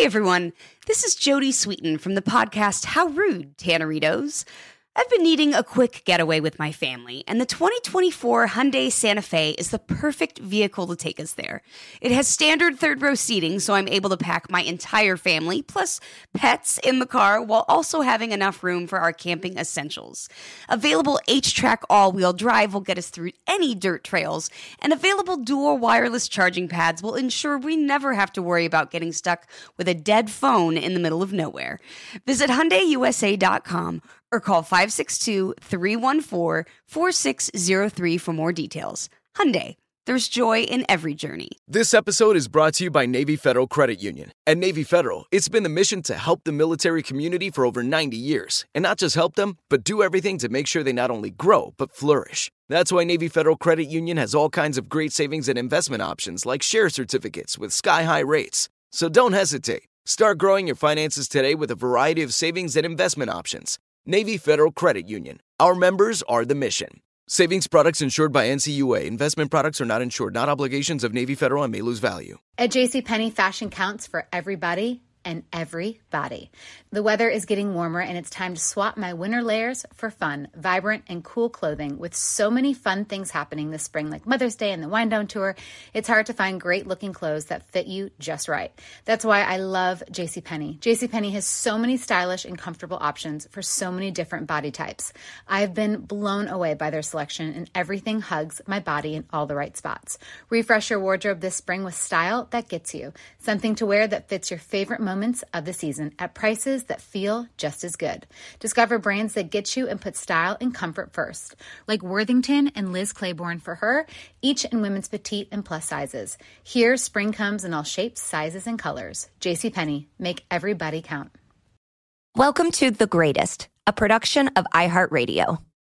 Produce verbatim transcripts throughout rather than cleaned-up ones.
everyone, this is Jodie Sweetin from the podcast How Rude, Tanneritos. I've been needing a quick getaway with my family, and the twenty twenty-four Hyundai Santa Fe is the perfect vehicle to take us there. It has standard third-row seating, so I'm able to pack my entire family, plus pets, in the car, while also having enough room for our camping essentials. Available H-Track all-wheel drive will get us through any dirt trails, and available dual wireless charging pads will ensure we never have to worry about getting stuck with a dead phone in the middle of nowhere. Visit Hyundai U S A dot com or call five six two, three one four, four six zero three for more details. Hyundai, there's joy in every journey. This episode is brought to you by Navy Federal Credit Union. At Navy Federal, it's been the mission to help the military community for over ninety years. And not just help them, but do everything to make sure they not only grow, but flourish. That's why Navy Federal Credit Union has all kinds of great savings and investment options like share certificates with sky-high rates. So don't hesitate. Start growing your finances today with a variety of savings and investment options. Navy Federal Credit Union. Our members are the mission. Savings products insured by N C U A. Investment products are not insured, not obligations of Navy Federal and may lose value. At JCPenney, fashion counts for everybody and everybody. The weather is getting warmer and it's time to swap my winter layers for fun, vibrant, and cool clothing. With so many fun things happening this spring, like Mother's Day and the Wind Down Tour, it's hard to find great looking clothes that fit you just right. That's why I love JCPenney. JCPenney has so many stylish and comfortable options for so many different body types. I've been blown away by their selection, and everything hugs my body in all the right spots. Refresh your wardrobe this spring with style that gets you. Something to wear that fits your favorite moments of the season at prices that feel just as good. Discover brands that get you and put style and comfort first, like Worthington and Liz Claiborne for her, each in women's petite and plus sizes. Here, spring comes in all shapes, sizes, and colors. JCPenney, make everybody count. Welcome to The Greatest, a production of iHeartRadio.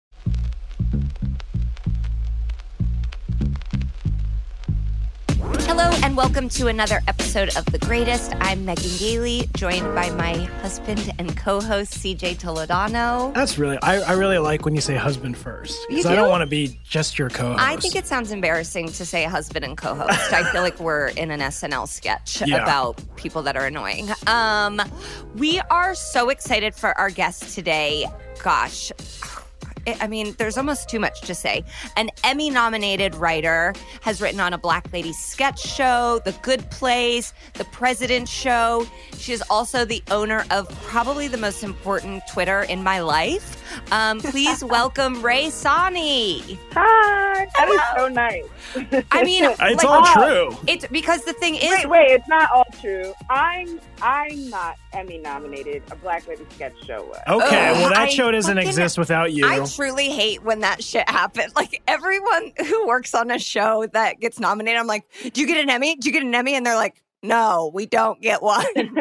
Hello and welcome to another episode of The Greatest. I'm Megan Gailey, joined by my husband and co-host C J Toledano. That's really, I, I really like when you say husband first, because do? I don't want to be just your co-host. I think it sounds embarrassing to say husband and co-host. I feel like we're in an S N L sketch Yeah. about people that are annoying. Um, we are so excited for our guest today. Gosh, I mean, there's almost too much to say. An Emmy-nominated writer, has written on a Black Lady sketch show, The Good Place, The President Show. She is also the owner of probably the most important Twitter in my life. Um, please welcome Ray Sani. Hi, that is so nice. I mean, it's like, all oh, true. It's because the thing is, wait, wait, it's not all true. I'm, I'm not Emmy nominated. A Black Lady sketch show was. Okay, Ugh, well, that I show doesn't fucking- exist without you. I truly hate when that shit happens. Like, everyone who works on a show that gets nominated, I'm like, do you get an Emmy? Do you get an Emmy? And they're like, no, we don't get one.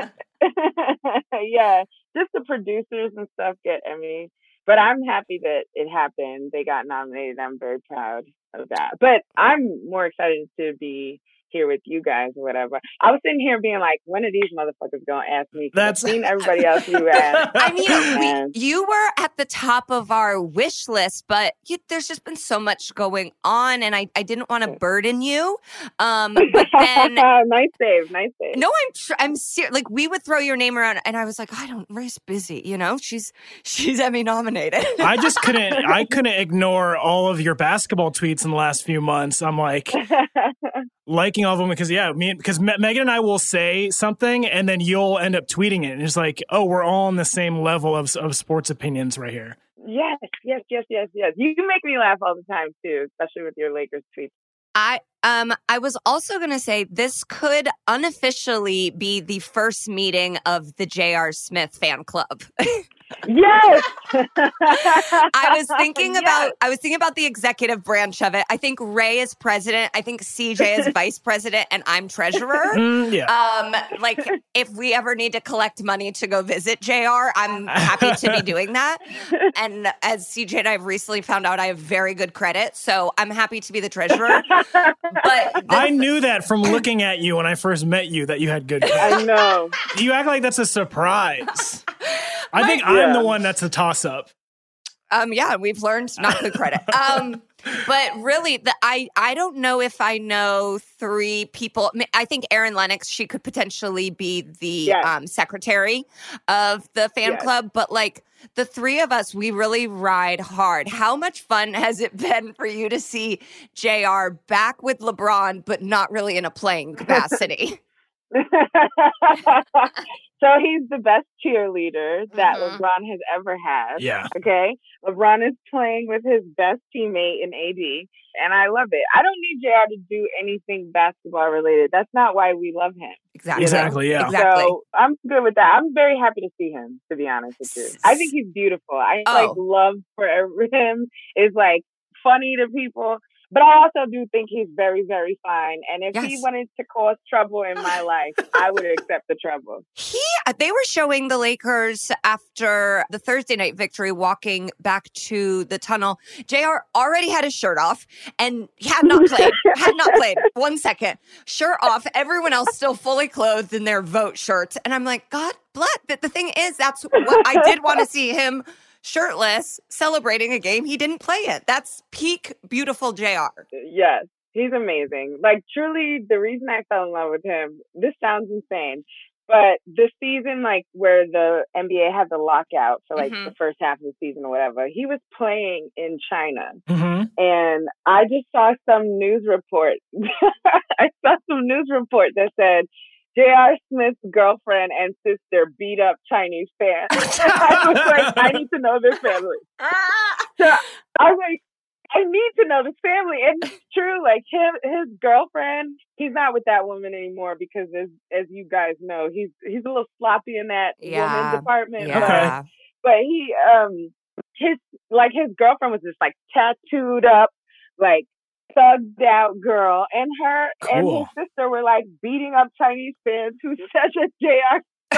Yeah, just the producers and stuff get Emmy. But I'm happy that it happened. They got nominated. I'm very proud of that. But I'm more excited to be here with you guys or whatever. I was sitting here being like, when are these motherfuckers going to ask me? 'Cause That's I've seen everybody else you asked. I mean, And- we, you were at the top of our wish list, but you, there's just been so much going on, and I, I didn't want to burden you. Um, but then, nice save, nice save. no, I'm tr- I'm serious. Like, we would throw your name around, and I was like, I don't. Ray's busy, you know. She's she's Emmy nominated. I just couldn't, I couldn't ignore all of your basketball tweets in the last few months. I'm like, liking all of them because, yeah, me, because Me- Megan and I will say something, and then you'll end up tweeting it. And it's like, oh, we're all on the same level of, of sports opinions right here. Yes, yes, yes, yes, yes. You can make me laugh all the time, too, especially with your Lakers tweets. I um I was also going to say this could unofficially be the first meeting of the J R. Smith fan club. Yes. I was thinking Yes. about I was thinking about the executive branch of it. I think Ray is president. I think C J is vice president, and I'm treasurer. Mm, yeah. Um, like if we ever need to collect money to go visit J R, I'm happy to be doing that. And as C J and I have recently found out, I have very good credit, so I'm happy to be the treasurer. But I knew that from looking at you when I first met you that you had good credit. I know. You act like that's a surprise. I think Yeah. I'm the one that's a toss-up. Um, yeah, we've learned not good credit. Um, But really, the, I, I don't know if I know three people. I, mean, I think Erin Lennox, she could potentially be the Yes. um, secretary of the fan Yes. club. But like the three of us, we really ride hard. How much fun has it been for you to see J R back with LeBron, but not really in a playing capacity? So he's the best cheerleader that Mhm. LeBron has ever had. Yeah. Okay. LeBron is playing with his best teammate in A D, and I love it. I don't need J R to do anything basketball related. That's not why we love him. Exactly. Exactly, yeah. Exactly. So I'm good with that. I'm very happy to see him, to be honest with you. I think he's beautiful. I Oh. like love for him is like funny to people. But I also do think he's very, very fine. And if he Yes. wanted to cause trouble in my life, I would accept the trouble. He, they were showing the Lakers after the Thursday night victory walking back to the tunnel. J R already had his shirt off and had not played, had not played. One second, shirt off. Everyone else still fully clothed in their vote shirts. And I'm like, God bless. But the thing is, that's what I did want to see him shirtless celebrating a game he didn't play in. That's peak beautiful J R. Yes, he's amazing. Like, truly, the reason I fell in love with him, this sounds insane, but the season, like, where the N B A had the lockout for, like, Mhm. the first half of the season or whatever, he was playing in China. Mm-hmm. And I just saw some news report. I saw some news report that said J R. Smith's girlfriend and sister beat up Chinese fans. I was like, I need to know this family. So I was like, I need to know this family. And it's true, like him, his girlfriend, he's not with that woman anymore because as as you guys know, he's he's a little sloppy in that Yeah. woman department. Yeah. But, but he um his like his girlfriend was this like tattooed up, like thugged out girl, and her and Cool. his sister were like beating up Chinese fans who said that J R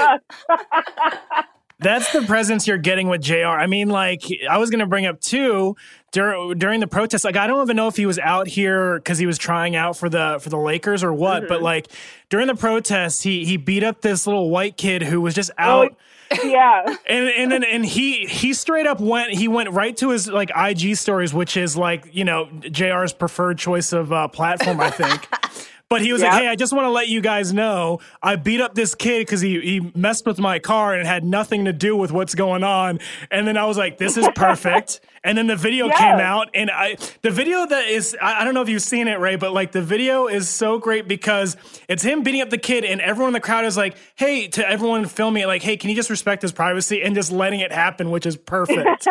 sucks. That's the presence you're getting with J R. I mean, like, I was going to bring up too during during the protest. Like, I don't even know if he was out here because he was trying out for the for the Lakers or what. Mm-hmm. But like during the protests, he he beat up this little white kid who was just out. Oh, yeah. And and then and he he straight up went he went right to his like I G stories, which is like, you know, J R's preferred choice of uh, platform, I think. But he was Yep. like, hey, I just want to let you guys know I beat up this kid because he, he messed with my car and it had nothing to do with what's going on. And then I was like, this is perfect. And then the video Yes. came out, and I the video that is, I, I don't know if you've seen it, Ray, but like the video is so great because it's him beating up the kid and everyone in the crowd is like, hey, to everyone filming it, like, hey, can you just respect his privacy, and just letting it happen, which is perfect.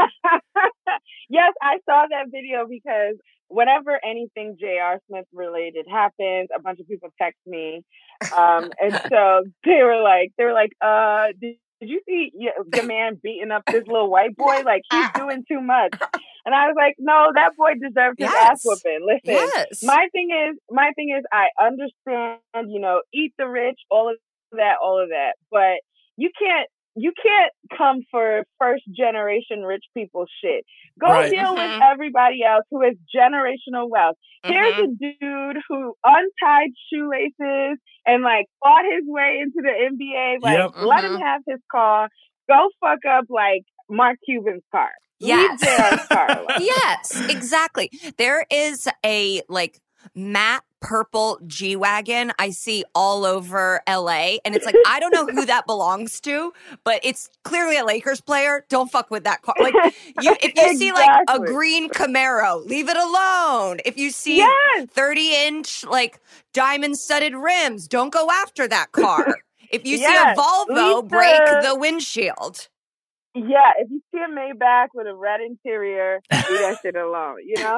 Yes, I saw that video because whenever anything J R. Smith related happens, a bunch of people text me. Um, and so they were like, they were like, uh, did, did you see your, your man beating up this little white boy? Like, he's doing too much. And I was like, no, that boy deserves his Yes. ass whooping. Listen, Yes. my thing is, my thing is, I understand, you know, eat the rich, all of that, all of that, but you can't, you can't come for first generation rich people shit. Go Right. deal Mhm. with everybody else who has generational wealth. Here's a dude who untied shoelaces and like fought his way into the N B A. Like, Yep. let Mhm. him have his car. Go fuck up like Mark Cuban's car. Yes. Leave J R's car alone. Yes, exactly. There is a like matte purple G-Wagon I see all over L A, and it's like, I don't know who that belongs to, but it's clearly a Lakers player. Don't fuck with that car. Like, you, if you see like a Exactly. green Camaro, leave it alone. If you see Yes. thirty inch like diamond studded rims, don't go after that car. If you Yes. see a Volvo, Leave break the- the windshield. Yeah, if you see a Maybach with a red interior, leave that shit alone, you know?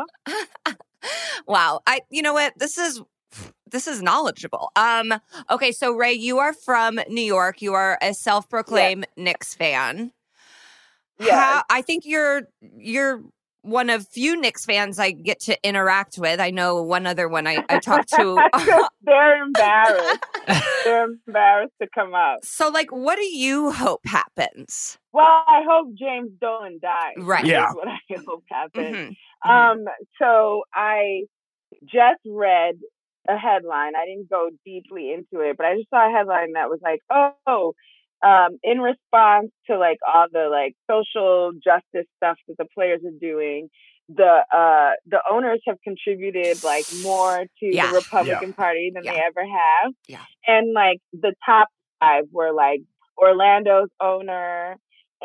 Wow. I you know what? This is this is knowledgeable. Um okay, so Ray, you are from New York. You are a self-proclaimed Knicks fan. Yes. How, I think you're you're one of few Knicks fans I get to interact with. I know one other one I, I talked to. They're embarrassed. They're embarrassed to come out. So like, what do you hope happens? Well, I hope James Dolan dies. Right. Yeah. Is what I hope happens. Mhm. Um, so I just read a headline. I didn't go deeply into it, but I just saw a headline that was like, oh, um, in response to like all the like social justice stuff that the players are doing, the uh, the owners have contributed like more to Yeah. the Republican Yeah. Party than Yeah. they ever have. Yeah. And like the top five were like Orlando's owner,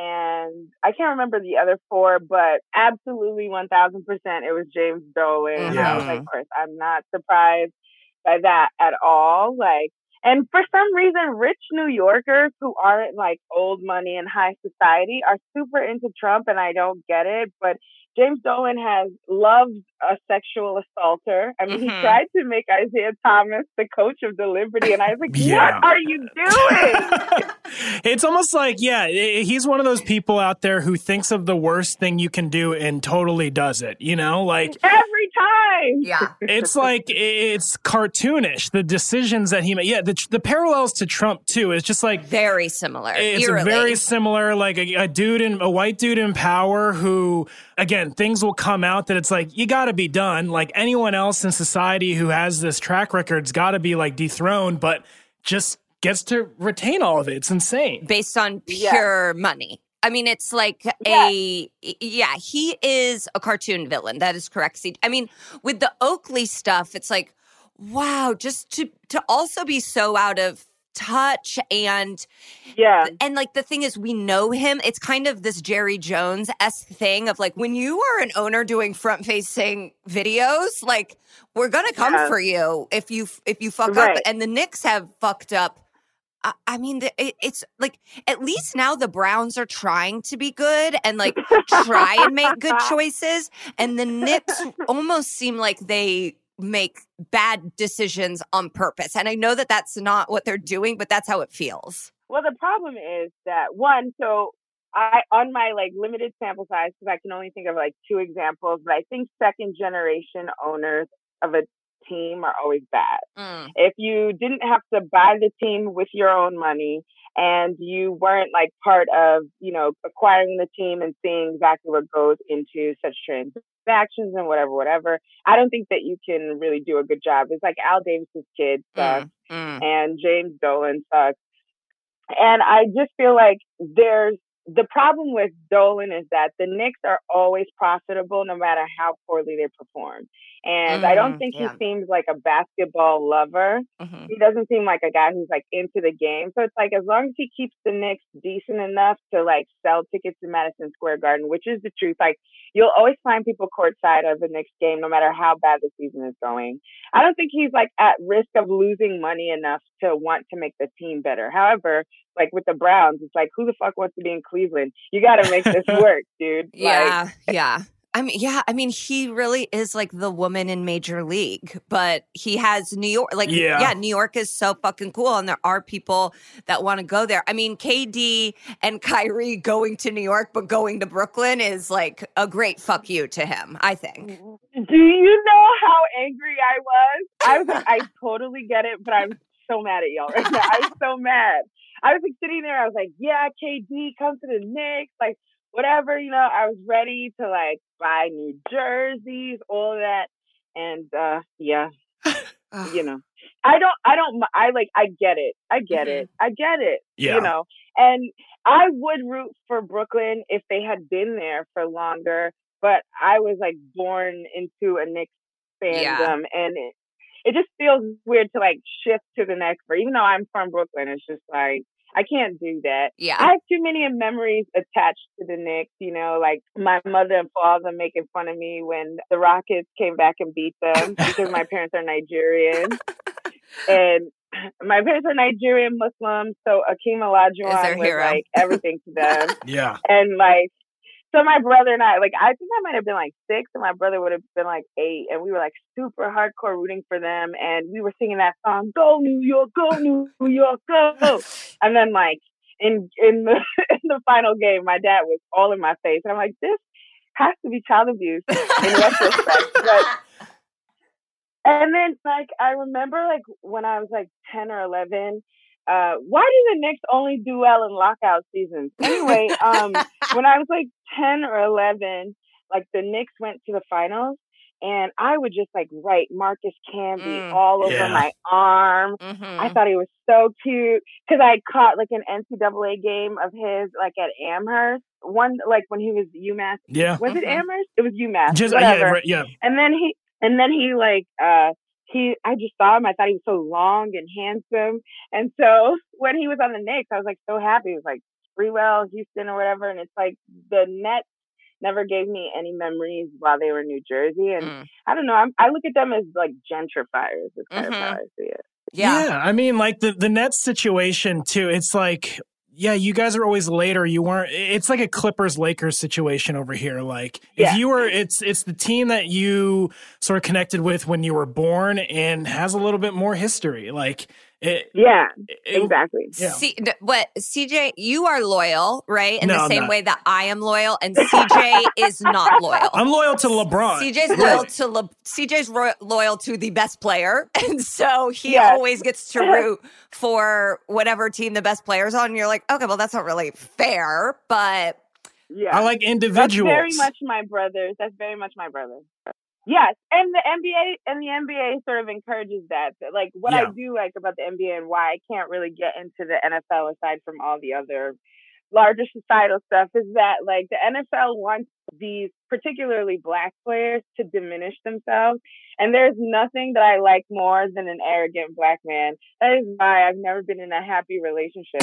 and I can't remember the other four, but absolutely one thousand percent it was James Dolan. Yeah. I was like, of course, I'm not surprised by that at all. Like, and for some reason, rich New Yorkers who aren't like old money and high society are super into Trump, and I don't get it. But James Dolan has loved a sexual assaulter. I mean, Mhm. he tried to make Isaiah Thomas the coach of the Liberty, and I was like, Yeah. what are you doing? It's almost like, yeah, i- he's one of those people out there who thinks of the worst thing you can do and totally does it, you know? Like, Every time. Yeah. it's like, it's cartoonish, the decisions that he made. Yeah, the, the parallels to Trump, too. It's just like, Very similar. it's eerily. very similar, like a, a dude in a white dude in power who, again, things will come out that it's like, you got to be done. Like anyone else in society who has this track record's got to be like dethroned, but just gets to retain all of it. It's insane. Based on Yeah. pure money. I mean, it's like a, yeah, he is a cartoon villain. That is correct. See, I mean, with the Oakley stuff, it's like, wow, just to to also be so out of touch and Yeah. and like the thing is we know him. It's kind of this Jerry Jones-esque thing of like when you are an owner doing front-facing videos, like we're gonna come Yeah. for you if you if you fuck Right. up. And the Knicks have fucked up. I, I mean, the, it, it's like at least now the Browns are trying to be good and like try and make good choices, and the Knicks almost seem like they make bad decisions on purpose. And I know that that's not what they're doing, but that's how it feels. Well, the problem is that one, so I, on my like limited sample size, because I can only think of like two examples, but I think second generation owners of a team are always bad. Mm. If you didn't have to buy the team with your own money and you weren't like part of, you know, acquiring the team and seeing exactly what goes into such transactions and whatever, whatever, I don't think that you can really do a good job. It's like Al Davis's kid sucks Mm. Mm. and James Dolan sucks. And I just feel like there's the problem with Dolan is that the Knicks are always profitable no matter how poorly they perform. And I don't Mm, think yeah. he seems like a basketball lover. Mhm. He doesn't seem like a guy who's like into the game. So it's like as long as he keeps the Knicks decent enough to like sell tickets to Madison Square Garden, which is the truth. Like you'll always find people courtside of the Knicks game no matter how bad the season is going. I don't think he's like at risk of losing money enough to want to make the team better. However, like with the Browns, it's like who the fuck wants to be in Cleveland? You got to make this work, dude. Like, Yeah, yeah. I mean, yeah, I mean, he really is like the woman in Major League, but he has New York. Like, yeah. Yeah. New York is so fucking cool, and there are people that want to go there. I mean, K D and Kyrie going to New York, but going to Brooklyn is like a great fuck you to him, I think. Do you know how angry I was? I was like, I totally get it, but I'm so mad at y'all right now. I'm so mad. I was like sitting there, I was like, yeah, K D, come to the Knicks, like whatever, you know, I was ready to like buy new jerseys, all of that. And uh yeah, you know, I don't, I don't, I like, I get it. I get Mhm. it. I get it, Yeah. you know, and I would root for Brooklyn if they had been there for longer, but I was like born into a Knicks fandom Yeah. and it, it just feels weird to like shift to the next, but even though I'm from Brooklyn, it's just like, I can't do that. Yeah. I have too many memories attached to the Knicks, you know, like my mother and father making fun of me when the Rockets came back and beat them because my parents are Nigerian. And my parents are Nigerian Muslims, so Akeem Is their Olajuwon was hero. like everything to them. Yeah. And like, so my brother and I, like, I think I might have been like six and my brother would have been like eight. And we were like super hardcore rooting for them. And we were singing that song, Go New York, Go New York, Go. And then like in, in, the, in the final game, my dad was all in my face. And I'm like, this has to be child abuse in retrospect. But, and then like, I remember like when I was like ten or eleven, Uh, why do the Knicks only do well in lockout seasons? Anyway, um, when I was like ten or eleven, like the Knicks went to the finals And I would just like write Marcus Camby Mm. all over Yeah. my arm. Mm-hmm. I thought he was so cute because I caught like an N C double A game of his like at Amherst. One like when he was UMass. Yeah. Was it Mhm. Amherst? It was UMass. Just, whatever. yeah, right, yeah. And then he and then he like uh he I just saw him. I thought he was so long and handsome. And so when he was on the Knicks, I was like so happy. It was like Sprewell, Houston or whatever. And it's like the Nets never gave me any memories while they were in New Jersey. And Mm. I don't know, I'm, I look at them as like gentrifiers. Is kind Mhm. of how I see it. Yeah. I mean, like the, the Nets situation too, it's like, yeah, you guys are always later. You weren't, it's like a Clippers Lakers situation over here. Like if Yeah. you were, it's, it's the team that you sort of connected with when you were born and has a little bit more history. Like it, Yeah, it- exactly. Yeah. See, n- what C J, you are loyal, right? In No, the I'm same not. way that I am loyal, and C J is not loyal. I'm loyal to LeBron. C J's loyal to Le- C J's ro- loyal to the best player, and so he Yes. always gets to root for whatever team the best player's on. And you're like, okay, well, that's not really fair, but Yeah. I like That's individuals. very much my brothers. That's very much my brother. Yes, and the N B A and the N B A sort of encourages that. Like what I Yeah. do like about the N B A and why I can't really get into the N F L aside from all the other larger societal stuff is that like the N F L wants these particularly Black players to diminish themselves. And there's nothing that I like more than an arrogant Black man. That is why I've never been in a happy relationship.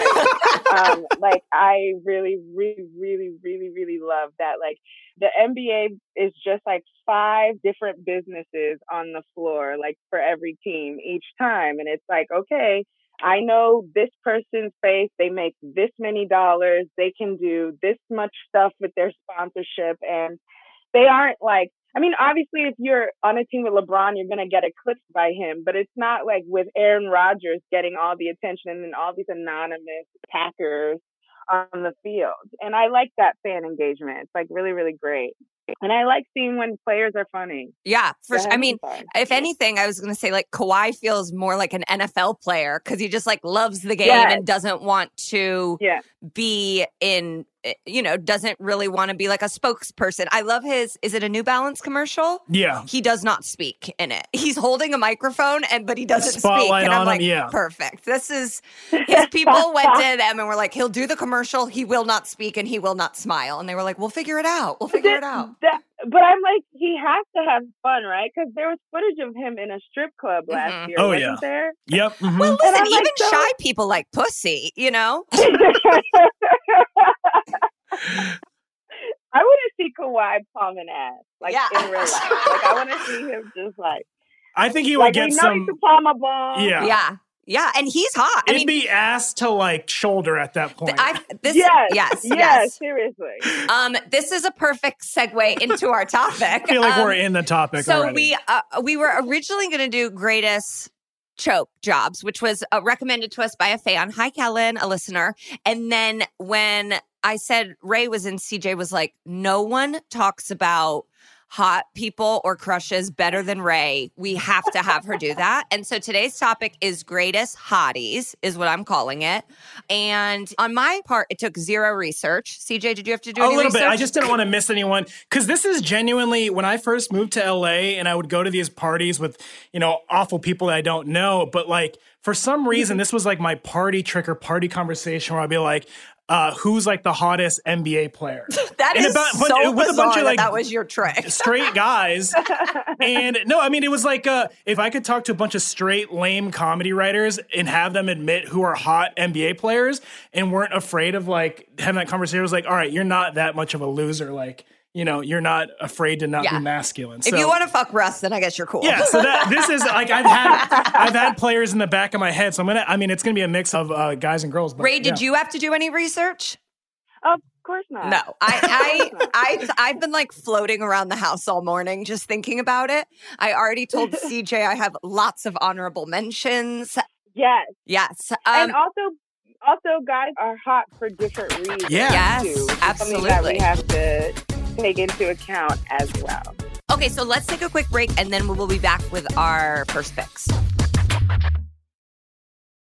But um, like I really, really, really, really, really love that. Like the N B A is just like five different businesses on the floor, like for every team each time. And it's like, okay, I know this person's face, they make this many dollars, they can do this much stuff with their sponsorship. And they aren't like, I mean, obviously, if you're on a team with LeBron, you're going to get eclipsed by him. But it's not like with Aaron Rodgers getting all the attention and all these anonymous Packers on the field. And I like that fan engagement. It's like really, really great. And I like seeing when players are funny. yeah, for Go sure. ahead, I mean, I'm sorry. if anything, I was going to say like Kawhi feels more like an N F L player because he just like loves the game Yes. and doesn't want to Yeah. be in, you know, doesn't really want to be like a spokesperson. I love his, is it a New Balance commercial? Yeah. He does not speak in it. He's holding a microphone and but he doesn't speak. Spotlight And I'm on him, like, yeah. perfect. This is his people went to them and were like, he'll do the commercial, he will not speak and he will not smile. And they were like, we'll figure it out. We'll figure it out. That, but I'm like, he has to have fun, right? Because there was footage of him in a strip club last Mhm. year. Oh, wasn't yeah. there? Yep. mhm. Well, And listen, I'm like, even so- shy people like pussy, you know? I want to see Kawhi palming ass, like Yeah. in real life. Like I want to see him just like, I think he would like get we know some. he can palm a ball. Yeah. Yeah. Yeah. And he's hot. I It'd mean, be ass to like shoulder at that point. I, this, Yes, yes, yes, yes. seriously. Um, this is a perfect segue into our topic. I feel like Um, we're in the topic So already. we uh, we were originally going to do greatest choke jobs, which was uh, recommended to us by a fan. Hi, Kellen, a listener. And then when I said Ray was in, C J was like, no one talks about hot people or crushes better than Ray. We have to have her do that. And so today's topic is greatest hotties, is what I'm calling it. And on my part, it took zero research. C J, did you have to do a any little research? bit. I just didn't want to miss anyone because this is genuinely when I first moved to L A and I would go to these parties with, you know, awful people that I don't know. But like for some reason, this was like my party trick or party conversation where I'd be like, uh, who's like the hottest N B A player? That And is about- but so with a bunch bizarre of, that like, that was your trick. Straight guys. And no, I mean, it was like uh, if I could talk to a bunch of straight, lame comedy writers and have them admit who are hot N B A players and weren't afraid of like having that conversation, it was like, all right, you're not that much of a loser. Like, you know, you're not afraid to not Yeah. be masculine. If So, you want to fuck Russ, then I guess you're cool. yeah, so that this is like I've had I've had players in the back of my head. So I'm gonna I mean it's gonna be a mix of uh, guys and girls. But, Ray, did yeah. you have to do any research? Of course not. No, I, I, I, I've been like floating around the house all morning just thinking about it. I already told C J I have lots of honorable mentions. Yes, Yes. and Um, also, also, guys are hot for different reasons. Yeah. Yes, too. It's something that absolutely. we have to take into account as well. okay, so let's take a quick break and then we will be back with our first picks.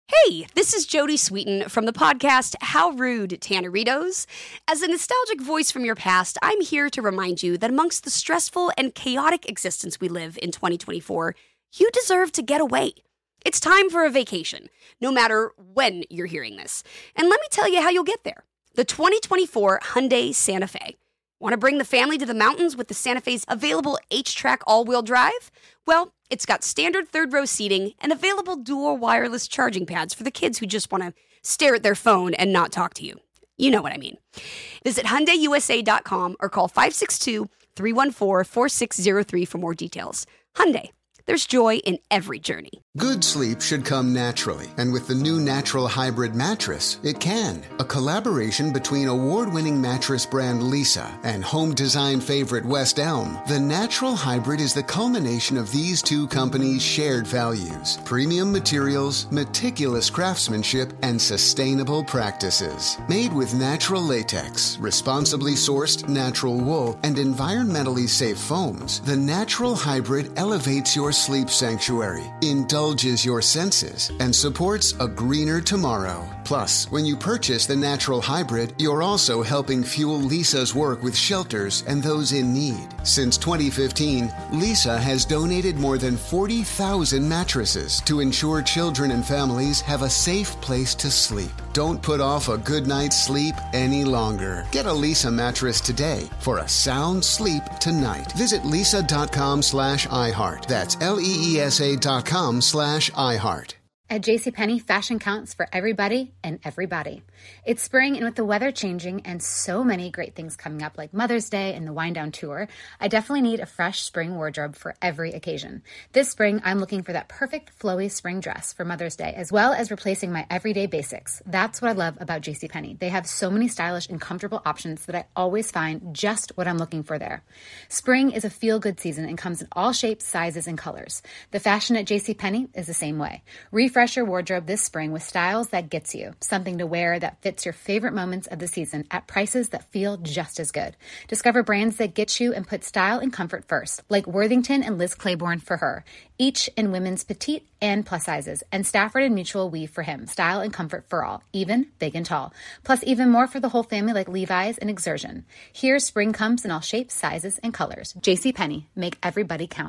Hey, this is Jodie Sweetin from the podcast How Rude, Tanneritos. As a nostalgic voice from your past, I'm here to remind you that amongst the stressful and chaotic existence we live in twenty twenty-four, you deserve to get away. It's time for a vacation, no matter when you're hearing this. And let me tell you how you'll get there. The twenty twenty-four Hyundai Santa Fe. Want to bring the family to the mountains with the Santa Fe's available H-Track all-wheel drive? Well, it's got standard third-row seating and available dual wireless charging pads for the kids who just want to stare at their phone and not talk to you. You know what I mean. Visit Hyundai U S A dot com or call five six two, three one four, four six zero three for more details. Hyundai. There's joy in every journey. Good sleep should come naturally, and with the new Natural Hybrid mattress, it can. A collaboration between award-winning mattress brand Leesa and home design favorite West Elm, the Natural Hybrid is the culmination of these two companies' shared values: premium materials, meticulous craftsmanship, and sustainable practices. Made with natural latex, responsibly sourced natural wool, and environmentally safe foams, the Natural Hybrid elevates your sleep sanctuary, indulges your senses, and supports a greener tomorrow. Plus, when you purchase the Natural Hybrid, you're also helping fuel Leesa's work with shelters and those in need. Since twenty fifteen, Leesa has donated more than forty thousand mattresses to ensure children and families have a safe place to sleep. Don't put off a good night's sleep any longer. Get a Leesa mattress today for a sound sleep tonight. Visit leesa.com slash iHeart. That's L-E-E-S-A dot com slash iHeart. At JCPenney, fashion counts for everybody and everybody. It's spring, and with the weather changing and so many great things coming up like Mother's Day and the Wind Down Tour, I definitely need a fresh spring wardrobe for every occasion. This spring, I'm looking for that perfect flowy spring dress for Mother's Day, as well as replacing my everyday basics. That's what I love about JCPenney. They have so many stylish and comfortable options that I always find just what I'm looking for there. Spring is a feel-good season and comes in all shapes, sizes, and colors. The fashion at JCPenney is the same way. Refresh your wardrobe this spring with styles that gets you, something to wear that fits your favorite moments of the season at prices that feel just as good. Discover brands that get you and put style and comfort first, like Worthington and Liz Claiborne for her, each in women's petite and plus sizes, and Stafford and Mutual Weave for him, style and comfort for all, even big and tall. Plus even more for the whole family like Levi's and Exertion. Here, spring comes in all shapes, sizes, and colors. JCPenney, make everybody count.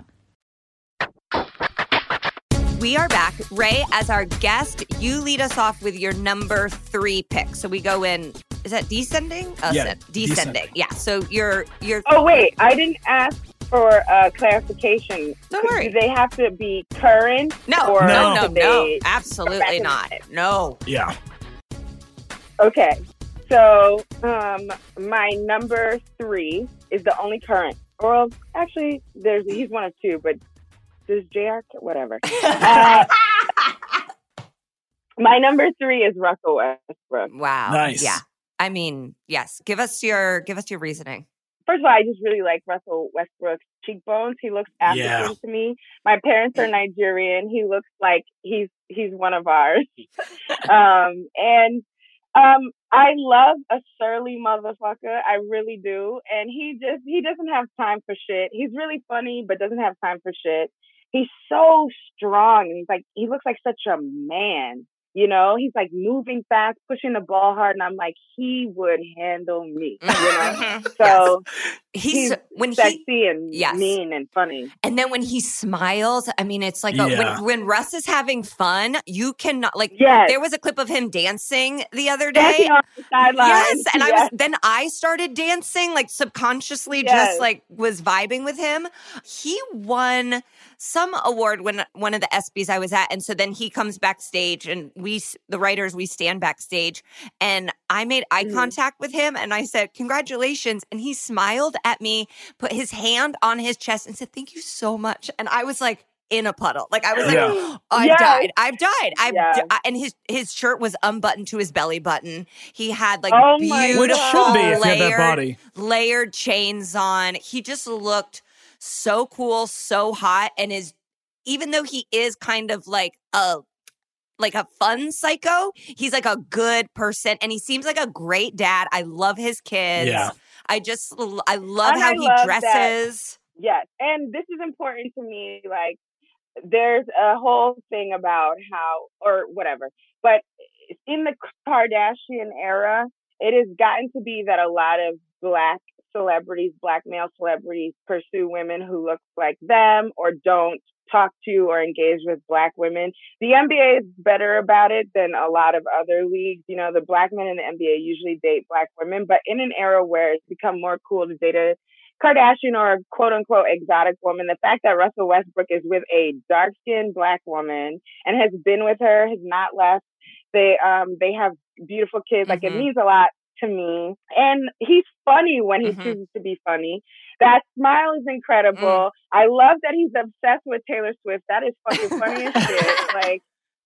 We are back. Ray, as our guest, you lead us off with your number three pick. So we go in, is that descending? Oh, Yeah, descending. descending. Yeah. So you're, you're. Oh, wait, I didn't ask for uh, clarification. Don't worry. Do they have to be current? No, or no, no, do no. they- Absolutely not. No. Yeah. Okay, so um, my number three is the only current. Well, actually, there's he's one of two, but does J R whatever? Uh, my number three is Russell Westbrook. Wow. Nice. Yeah. I mean, yes. Give us your, give us your reasoning. First of all, I just really like Russell Westbrook's cheekbones. He looks African Yeah. to me. My parents are Nigerian. He looks like he's he's one of ours. um, and um, I love a surly motherfucker. I really do. And he just he doesn't have time for shit. He's really funny, but doesn't have time for shit. He's so strong. He's like he looks like such a man. You know, he's like moving fast, pushing the ball hard, and I'm like, he would handle me. You know, so He's, he's when he, sexy and yes. mean and funny. and then when he smiles, I mean, it's like a, Yeah. when, when Russ is having fun, you cannot like. Yes. There was a clip of him dancing the other Dancing day. on the sideline. Yes, and I Yes. was then I started dancing like subconsciously, Yes. just like was vibing with him. He won some award when one of the ESPYs I was at, and so then he comes backstage, and we, the writers, we stand backstage, and I made eye Mhm. contact with him, and I said, "Congratulations!" And he smiled at me, put his hand on his chest, and said, "Thank you so much." And I was like in a puddle, like I was like, Yeah. oh, "I've Yes. died, I've died, I've." Yeah. di-" And his his shirt was unbuttoned to his belly button. He had like Oh my beautiful Which should be if you have that layered, body. layered chains on. He just looked so cool, so hot, and is even though he is kind of like a like a fun psycho, he's like a good person, and he seems like a great dad. I love his kids. Yeah. I just I love And how I he love dresses. Yes, and this is important to me. Like, there's a whole thing about how, or whatever, but in the Kardashian era, it has gotten to be that a lot of Black celebrities, Black male celebrities, pursue women who look like them or don't talk to or engage with Black women. The N B A is better about it than a lot of other leagues. You know, the Black men in the N B A usually date Black women, but in an era where it's become more cool to date a Kardashian or a quote unquote exotic woman, the fact that Russell Westbrook is with a dark skinned Black woman and has been with her, has not left. They um they have beautiful kids. Like, mm-hmm. it means a lot to me. And he's funny when he mm-hmm. chooses to be funny. That smile is incredible. Mm. I love that he's obsessed with Taylor Swift. That is fucking funny as shit. Like,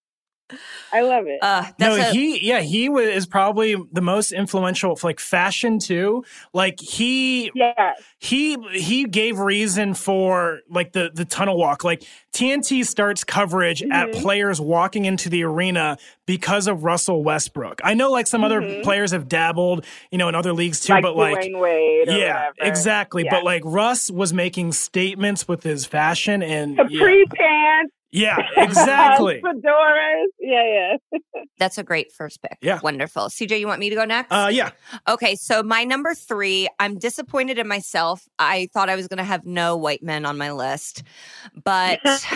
I love it. Uh, no, a- he, yeah, he was, is probably the most influential for like fashion too. Like he, yeah. he, he gave reason for like the, the tunnel walk. Like T N T starts coverage mm-hmm. at players walking into the arena because of Russell Westbrook. I know like some mm-hmm. other players have dabbled, you know, in other leagues too, like but like, Dwayne Wade or yeah, whatever. exactly. Yeah. But like Russ was making statements with his fashion and capri yeah. pants. Yeah, exactly. Fedoras. Yeah, yeah. That's a great first pick. Yeah. Wonderful. C J, you want me to go next? Uh, yeah. Okay, so my number three, I'm disappointed in myself. I thought I was going to have no white men on my list, but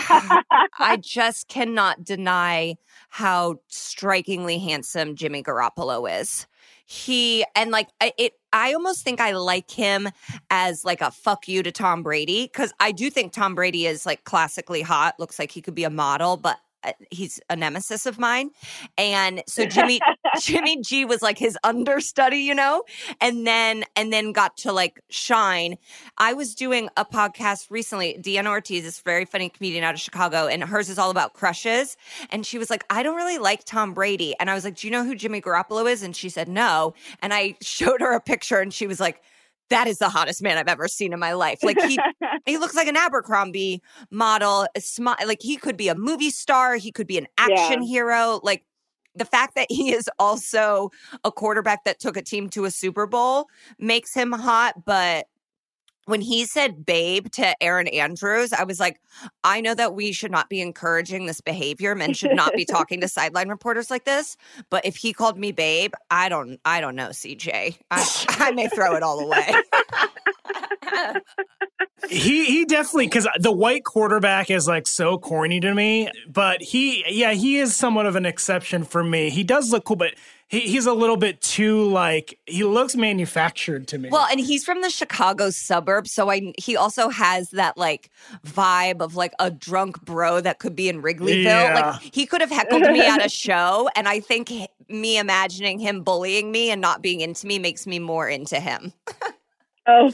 I just cannot deny how strikingly handsome Jimmy Garoppolo is. He, and like, it, I almost think I like him as like a fuck you to Tom Brady, because I do think Tom Brady is like classically hot, looks like he could be a model, but he's a nemesis of mine. And so Jimmy Jimmy G was like his understudy, you know, and then and then got to like shine. I was doing a podcast recently, Deanna Ortiz, this very funny comedian out of Chicago, and hers is all about crushes. And she was like, I don't really like Tom Brady. And I was like, do you know who Jimmy Garoppolo is? And she said, no. And I showed her a picture and she was like, that is the hottest man I've ever seen in my life. Like he, he looks like an Abercrombie model. Sm- like he could be a movie star. He could be an action yeah. hero. Like the fact that he is also a quarterback that took a team to a Super Bowl makes him hot. But when he said babe to Aaron Andrews, I was like, I know that we should not be encouraging this behavior. Men should not be talking to sideline reporters like this. But if he called me babe, I don't I don't know, C J. I, I may throw it all away. He he definitely, because the white quarterback is like so corny to me, but he, yeah, he is somewhat of an exception for me. He does look cool, but he, he's a little bit too like, he looks manufactured to me. Well, and he's from the Chicago suburbs, so I he also has that like vibe of like a drunk bro that could be in Wrigleyville. Yeah. Like he could have heckled me at a show, and I think me imagining him bullying me and not being into me makes me more into him. Oh.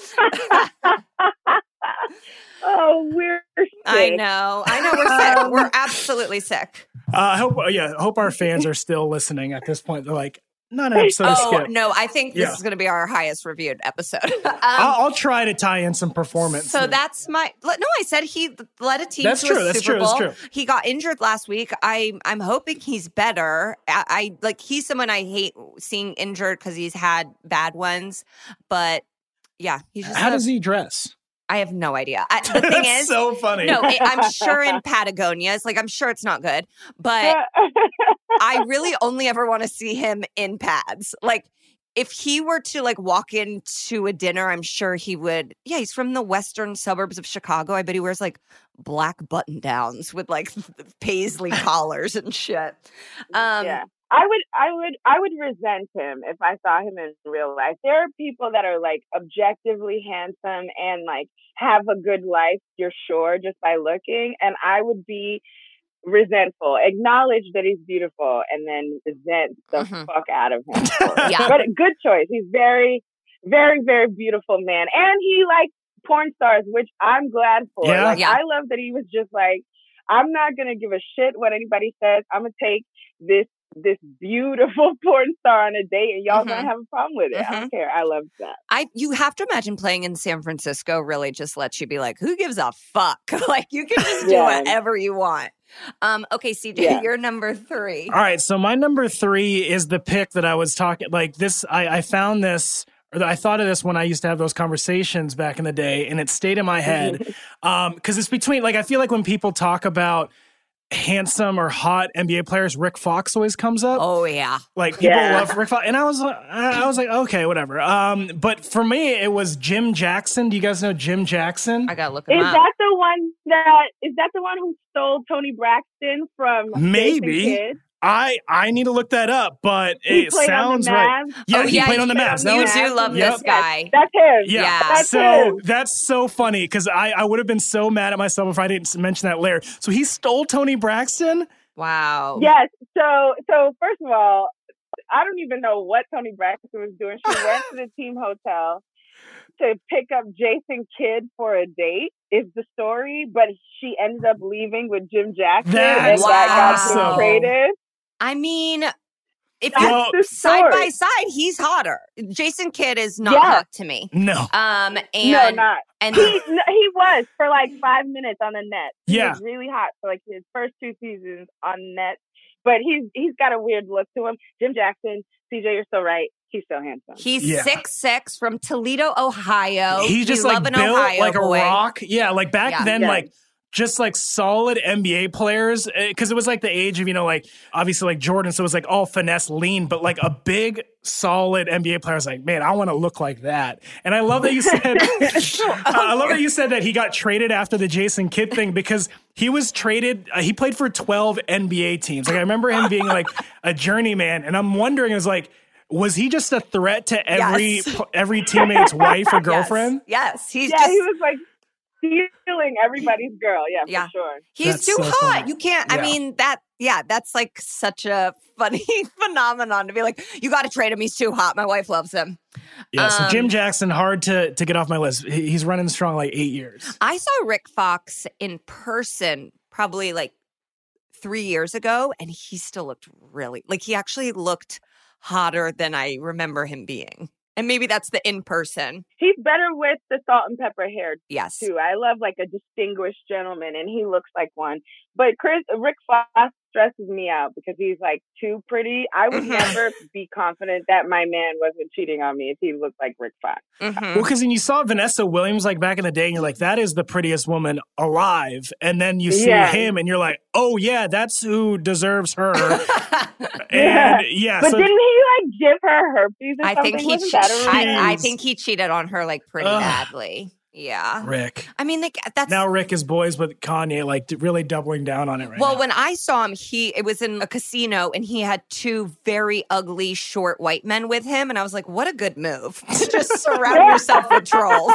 Oh, we're sick. I know. I know we're sick. We're absolutely sick. Uh, I hope, yeah, I hope our fans are still listening at this point. They're like, not an episode oh, of Skip. no, I think this yeah. is going to be our highest reviewed episode. um, I'll, I'll try to tie in some performance. So that's my, no, I said he led a team that's to true, a that's Super true, Bowl. That's true. He got injured last week. I, I'm hoping he's better. I, I like, he's someone I hate seeing injured because he's had bad ones. But yeah, he's just How a, does he dress? I have no idea. I, the thing is, so funny. No, it, I'm sure in Patagonia, it's like, I'm sure it's not good, but I really only ever want to see him in pads. Like, if he were to like walk into a dinner, I'm sure he would. Yeah, he's from the western suburbs of Chicago. I bet he wears like black button downs with like paisley collars and shit. Um, yeah. I would, I would, I would resent him if I saw him in real life. There are people that are like objectively handsome and like have a good life, you're sure, just by looking. And I would be resentful, acknowledge that he's beautiful, and then resent the mm-hmm. fuck out of him. Yeah. But a good choice. He's very, very, very beautiful man. And he likes porn stars, which I'm glad for. Yeah. Like, yeah. I love that he was just like, I'm not going to give a shit what anybody says. I'm going to take this this beautiful porn star on a date and y'all mm-hmm. gonna have a problem with it. Mm-hmm. I don't care. I love that. I you have to imagine playing in San Francisco really just lets you be like, who gives a fuck? Like you can just do yeah. whatever you want. Um, okay, C J, yeah. you're number three. All right, so my number three is the pick that I was talking like this. I, I found this or I thought of this when I used to have those conversations back in the day, and it stayed in my head. Um, because it's between, like, I feel like when people talk about handsome or hot N B A players, Rick Fox always comes up. Oh yeah, like people Yeah. love Rick Fox, and I was like, I was like, okay, whatever. Um, but for me, it was Jim Jackson. Do you guys know Jim Jackson? I gotta look him Is up. that the one that is that the one who stole Tony Braxton from Maybe. Jason Kidd? I I need to look that up, but He it played sounds on the right. Mavs. Yeah, Oh, he yeah, played on the played Mavs. on That You the was Mavs. do love Yep. this guy. That's him. Yeah. Yeah. That's So him. that's so funny because I, I would have been so mad at myself if I didn't mention that layer. So he stole Tony Braxton? Wow. Yes. So so first of all, I don't even know what Tony Braxton was doing. She went to the team hotel to pick up Jason Kidd for a date, is the story, but she ended up leaving with Jim Jackson, That's and that got awesome. him traded. I mean, if That's you Well, the side story. by side, he's hotter. Jason Kidd is not Yeah. hot to me. No. Um, no, and not. and He no, he was for like five minutes on the net. He Yeah. was really hot for like his first two seasons on net. But he's he's got a weird look to him. Jim Jackson, C J, you're so right. He's so handsome. he's Yeah. six six from Toledo, Ohio. He's just We like love an built Ohio like a boy. rock. Yeah, like back Yeah. then, Yeah. like just like solid N B A players. Because it was like the age of, you know, like obviously like Jordan. So it was like all finesse lean, but like a big, solid N B A player is like, man, I want to look like that. And I love that you said, I love that you said that he got traded after the Jason Kidd thing because he was traded. Uh, he played for twelve N B A teams. Like I remember him being like a journeyman. And I'm wondering, is like, was he just a threat to every Yes. every teammate's wife or Yes. girlfriend? Yes, he's yeah, just he was like stealing everybody's girl. Yeah, Yeah. for sure. he's That's too so hot. funny. You can't. Yeah. I mean that. Yeah, that's like such a funny phenomenon to be like, you got to trade him. He's too hot. My wife loves him. Yeah, so Um, Jim Jackson, hard to to get off my list. He- He's running strong like eight years. I saw Rick Fox in person probably like three years ago, and he still looked really like he actually looked hotter than I remember him being. And maybe that's the in person. He's better with the salt and pepper hair Yes. too. I love like a distinguished gentleman, and he looks like one. But Chris Rick Fox stresses me out because he's like too pretty. I would Mhm. never be confident that my man wasn't cheating on me if he looked like Rick Fox. Mhm. Well, because when you saw Vanessa Williams like back in the day, and you're like, that is the prettiest woman alive. And then you see Yeah. him, and you're like, oh yeah, that's who deserves her. And yeah, But so didn't he like give her herpes or I something? think he. Wasn't che- that a rumor? I, I Jeez. think he cheated on her like pretty Ugh. badly. Yeah. Rick. I mean, like that's Now Rick is boys with Kanye, like d- really doubling down on it right well, now. when I saw him, he it was in a casino and he had two very ugly, short white men with him, and I was like, "What a good move! to Just surround yourself with trolls."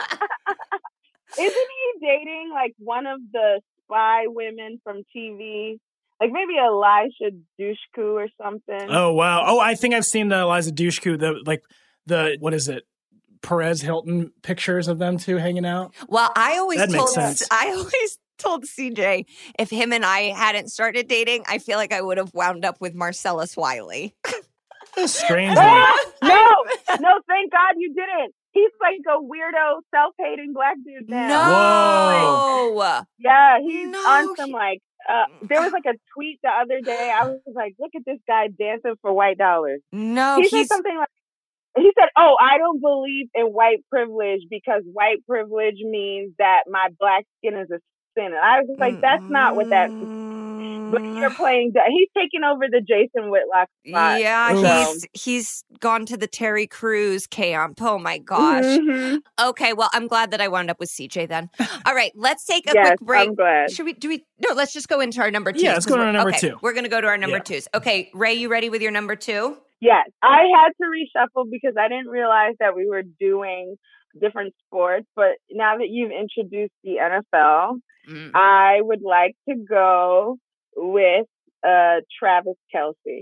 Isn't he dating like one of the spy women from T V? Like maybe Elisha Dushku or something. Oh wow. Oh, I think I've seen the Eliza Dushku, the like the what is it? Perez Hilton pictures of them two hanging out. Well, I always That makes told sense. I always told C J if him and I hadn't started dating, I feel like I would have wound up with Marcellus Wiley. Strangely. no, no, thank God you didn't. He's like a weirdo, self-hating black dude now. No. Yeah, he's No, on some he- like. Uh, there was like a tweet the other day. I was like, "Look at this guy dancing for white dollars." No, he said he's something like, "He said, oh, I don't believe in white privilege because white privilege means that my black skin is a sin." And I was just like, "That's not what that." But you're playing. He's taking over the Jason Whitlock spot. Yeah, so. he's he's gone to the Terry Crews camp. Oh my gosh. Mhm. Okay, well, I'm glad that I wound up with C J then. All right, let's take a Yes, quick break. I'm glad. Should we do we no, let's just go into our number two. Yeah, let's go to our number okay, two. We're gonna go to our number Yeah. twos. Okay, Ray, you ready with your number two? Yes, I had to reshuffle because I didn't realize that we were doing different sports. But now that you've introduced the N F L, Mm. I would like to go with uh, Travis Kelce.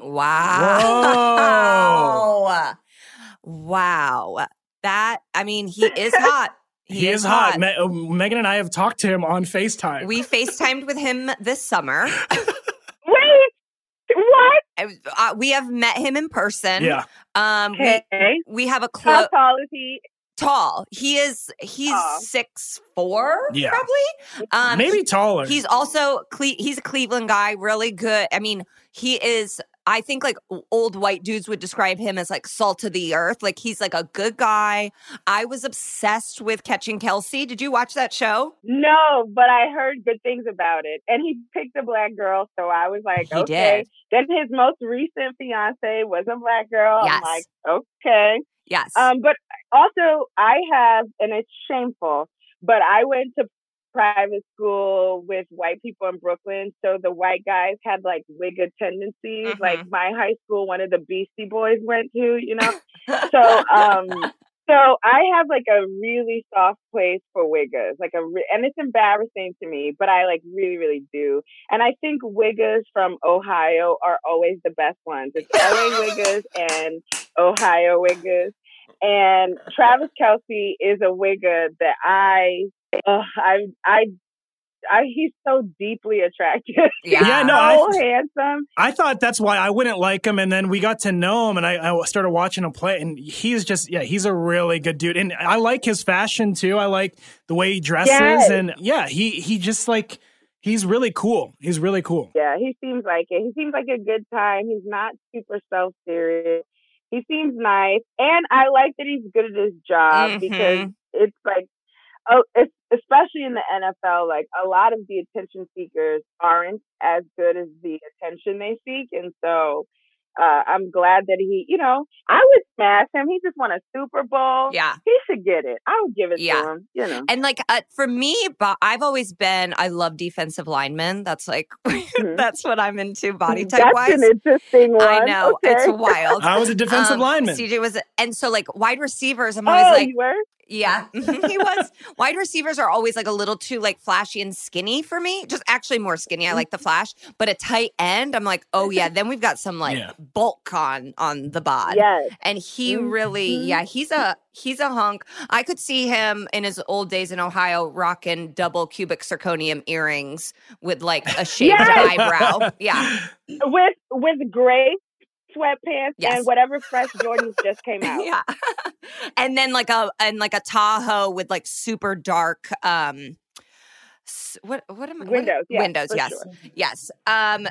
Wow. Wow. That I mean, he is hot. He, He is hot. Me- uh, Megan and I have talked to him on FaceTime. We FaceTimed with him this summer. Wait, what? Uh, we have met him in person. yeah. Um, Okay, we, we have a how close tall is he? tall. He is he's Tall. six four, Yeah. probably. Um, Maybe taller. He's also Cle- he's a Cleveland guy, really good. I mean, he is I think like old white dudes would describe him as like salt of the earth. Like he's like a good guy. I was obsessed with Catching Kelsey. Did you watch that show? No, but I heard good things about it. And he picked a black girl, so I was like, He okay. did. Then his most recent fiance was a black girl. Yes. I'm like, okay. Yes. Um, but also I have, and it's shameful, but I went to private school with white people in Brooklyn. So the white guys had like wigga tendencies. Mhm. Like my high school, one of the Beastie Boys went to, you know? so, um, so I have like a really soft place for wiggas, like a, re- and it's embarrassing to me, but I like really, really do. And I think wiggas from Ohio are always the best ones. It's L A wiggas and Ohio wiggas. And Travis Kelce is a wigga that I, uh, I, I, I, he's so deeply attractive. Yeah. Yeah, no, so I- handsome. I thought that's why I wouldn't like him, and then we got to know him, and I, I started watching him play, and he's just, yeah, he's a really good dude. And I like his fashion, too. I like the way he dresses, Yes. and yeah, he, he just, like, he's really cool. He's really cool. Yeah, he seems like it. He seems like a good time. He's not super self-serious. He seems nice. And I like that he's good at his job Mhm. because it's like, oh, it's, especially in the N F L, like a lot of the attention seekers aren't as good as the attention they seek. And so uh, I'm glad that he, you know, I would smash him. He just won a Super Bowl. Yeah. He should get it. I would give it Yeah. to him, you know. And like uh, for me, but I've always been, I love defensive linemen. That's like, that's what I'm into body type That's wise. an interesting one. I know. Okay. It's wild. I was a defensive Um, lineman. C J was, and so like wide receivers, I'm always Oh, like, you were? yeah, he was. Wide receivers are always like a little too like flashy and skinny for me. Just actually more skinny. I like the flash, but a tight end, I'm like, oh yeah. Then we've got some like Yeah. bulk on on the bod. Yes. And he Mhm. really, yeah, he's a he's a hunk. I could see him in his old days in Ohio rocking double cubic zirconium earrings with like a shaved Yes! eyebrow. Yeah. With with gray sweatpants Yes. and whatever fresh Jordans just came out. Yeah. And then like a and like a Tahoe with like super dark um s- what what am I what- Windows, yeah, windows, for yes. sure. Yes. Um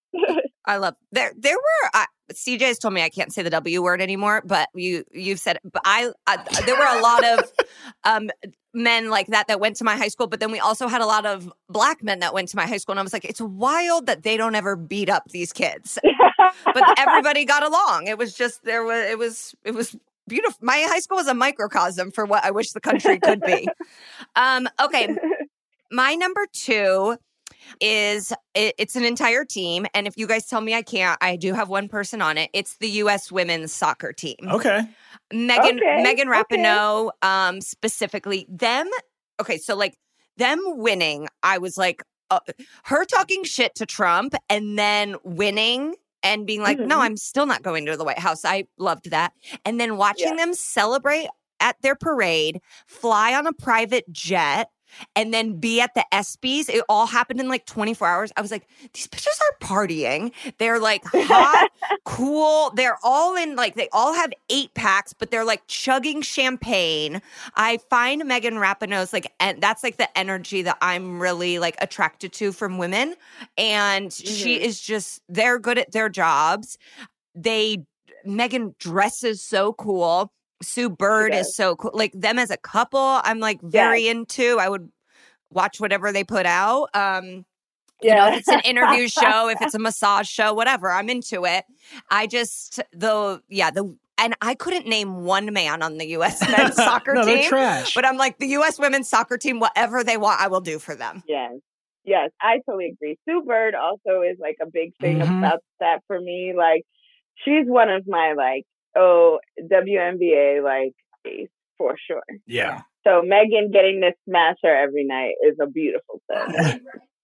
I love there there were uh, C J's told me I can't say the W word anymore, but you you've said it. But I, I there were a lot of um men like that that went to my high school, but then we also had a lot of black men that went to my high school, and I was like, it's wild that they don't ever beat up these kids. But everybody got along. It was just there was it was it was beautiful. My high school was a microcosm for what I wish the country could be. Um, okay, my number two is it, it's an entire team, and if you guys tell me I can't, I do have one person on it. It's the U S women's soccer team. Okay. Megan Okay, Megan okay. Rapinoe, um, specifically them. Okay, so like them winning, I was like, uh, her talking shit to Trump and then winning and being like, Mhm. no, I'm still not going to the White House. I loved that. And then watching Yeah. them celebrate at their parade, fly on a private jet, and then be at the ESPYs. It all happened in like twenty-four hours. I was like, these bitches are partying. They're like hot, cool. They're all in like, they all have eight packs, but they're like chugging champagne. I find Megan Rapinoe's like, and that's like the energy that I'm really like attracted to from women. And she Mhm. is just, they're good at their jobs. They, Megan dresses so cool. Sue Bird does. is so cool. Like them as a couple, I'm like very into. I would watch whatever they put out. Um, you know, if it's an interview show, if it's a massage show, whatever, I'm into it. I just the yeah the and I couldn't name one man on the U S men's soccer no, team. they're trash. But I'm like the U S women's soccer team, whatever they want, I will do for them. Yes. Yes, I totally agree. Sue Bird also is like a big thing Mhm. about that for me. Like, she's one of my like, oh, W N B A like ace for sure. Yeah. So Megan getting to smash her every night is a beautiful thing.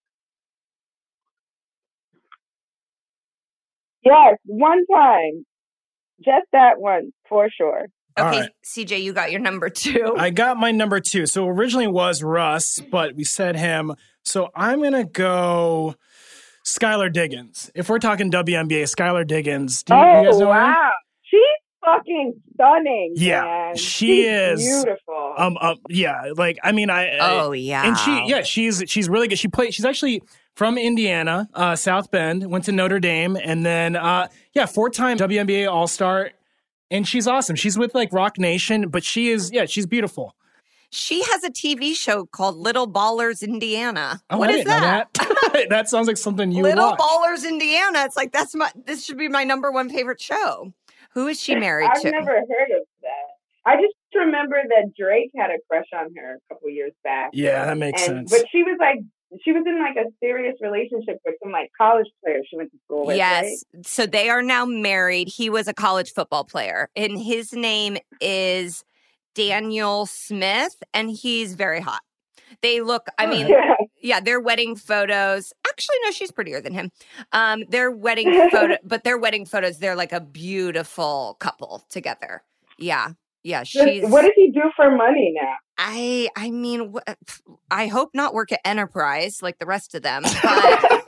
Yes, one time. Just that one, for sure. All Okay, right. C J, you got your number two. I got my number two. So originally was Russ, but we said him. So I'm going to go Skylar Diggins. If we're talking W N B A, Skylar Diggins. Do you, you guys Oh, know her? wow. She's fucking stunning. Yeah, man. she She's is beautiful. Um, um, yeah, like I mean, I. Oh I, yeah, and she, yeah, she's she's really good. She played. She's actually from Indiana, uh, South Bend. Went to Notre Dame, and then uh, yeah, four-time W N B A All-Star. And she's awesome. She's with like Rock Nation, but she is, yeah, she's beautiful. She has a T V show called Little Ballers Indiana. Oh, what I is didn't know that? that. That sounds like something you Little would watch. Ballers Indiana. It's like that's my. This should be my number one favorite show. Who is she married I've to? never heard of that. I just remember that Drake had a crush on her a couple years back. Yeah, that makes and, sense. But she was like, she was in like a serious relationship with some like college player she went to school with. Yes. Right? So they are now married. He was a college football player, and his name is Daniel Smith, and he's very hot. They look, I mean, Yeah. yeah, their wedding photos. Actually, no, she's prettier than him. Um, their wedding photo, but their wedding photos, they're like a beautiful couple together. Yeah. Yeah, she's. What does he do for money now? I I mean, wh- I hope not work at Enterprise like the rest of them, but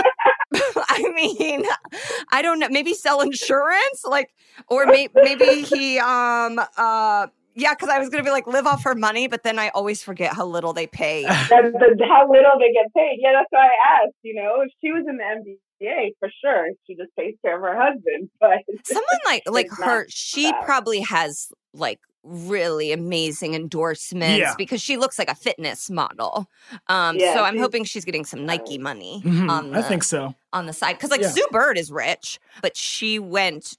I mean, I don't know. Maybe sell insurance, like, or may, maybe he, um, uh, yeah, because I was gonna be like live off her money, but then I always forget how little they pay. That, the, how little they get paid. Yeah, that's why I asked. You know, if she was in the N B A, for sure, she just takes care of her husband. But Someone like like It's her, not she that. probably has like really amazing endorsements Yeah. because she looks like a fitness model. Um, Yeah, so I'm she's- hoping she's getting some Nike money Mhm, on the, I think so. on the side because like Yeah. Sue Bird is rich, but she went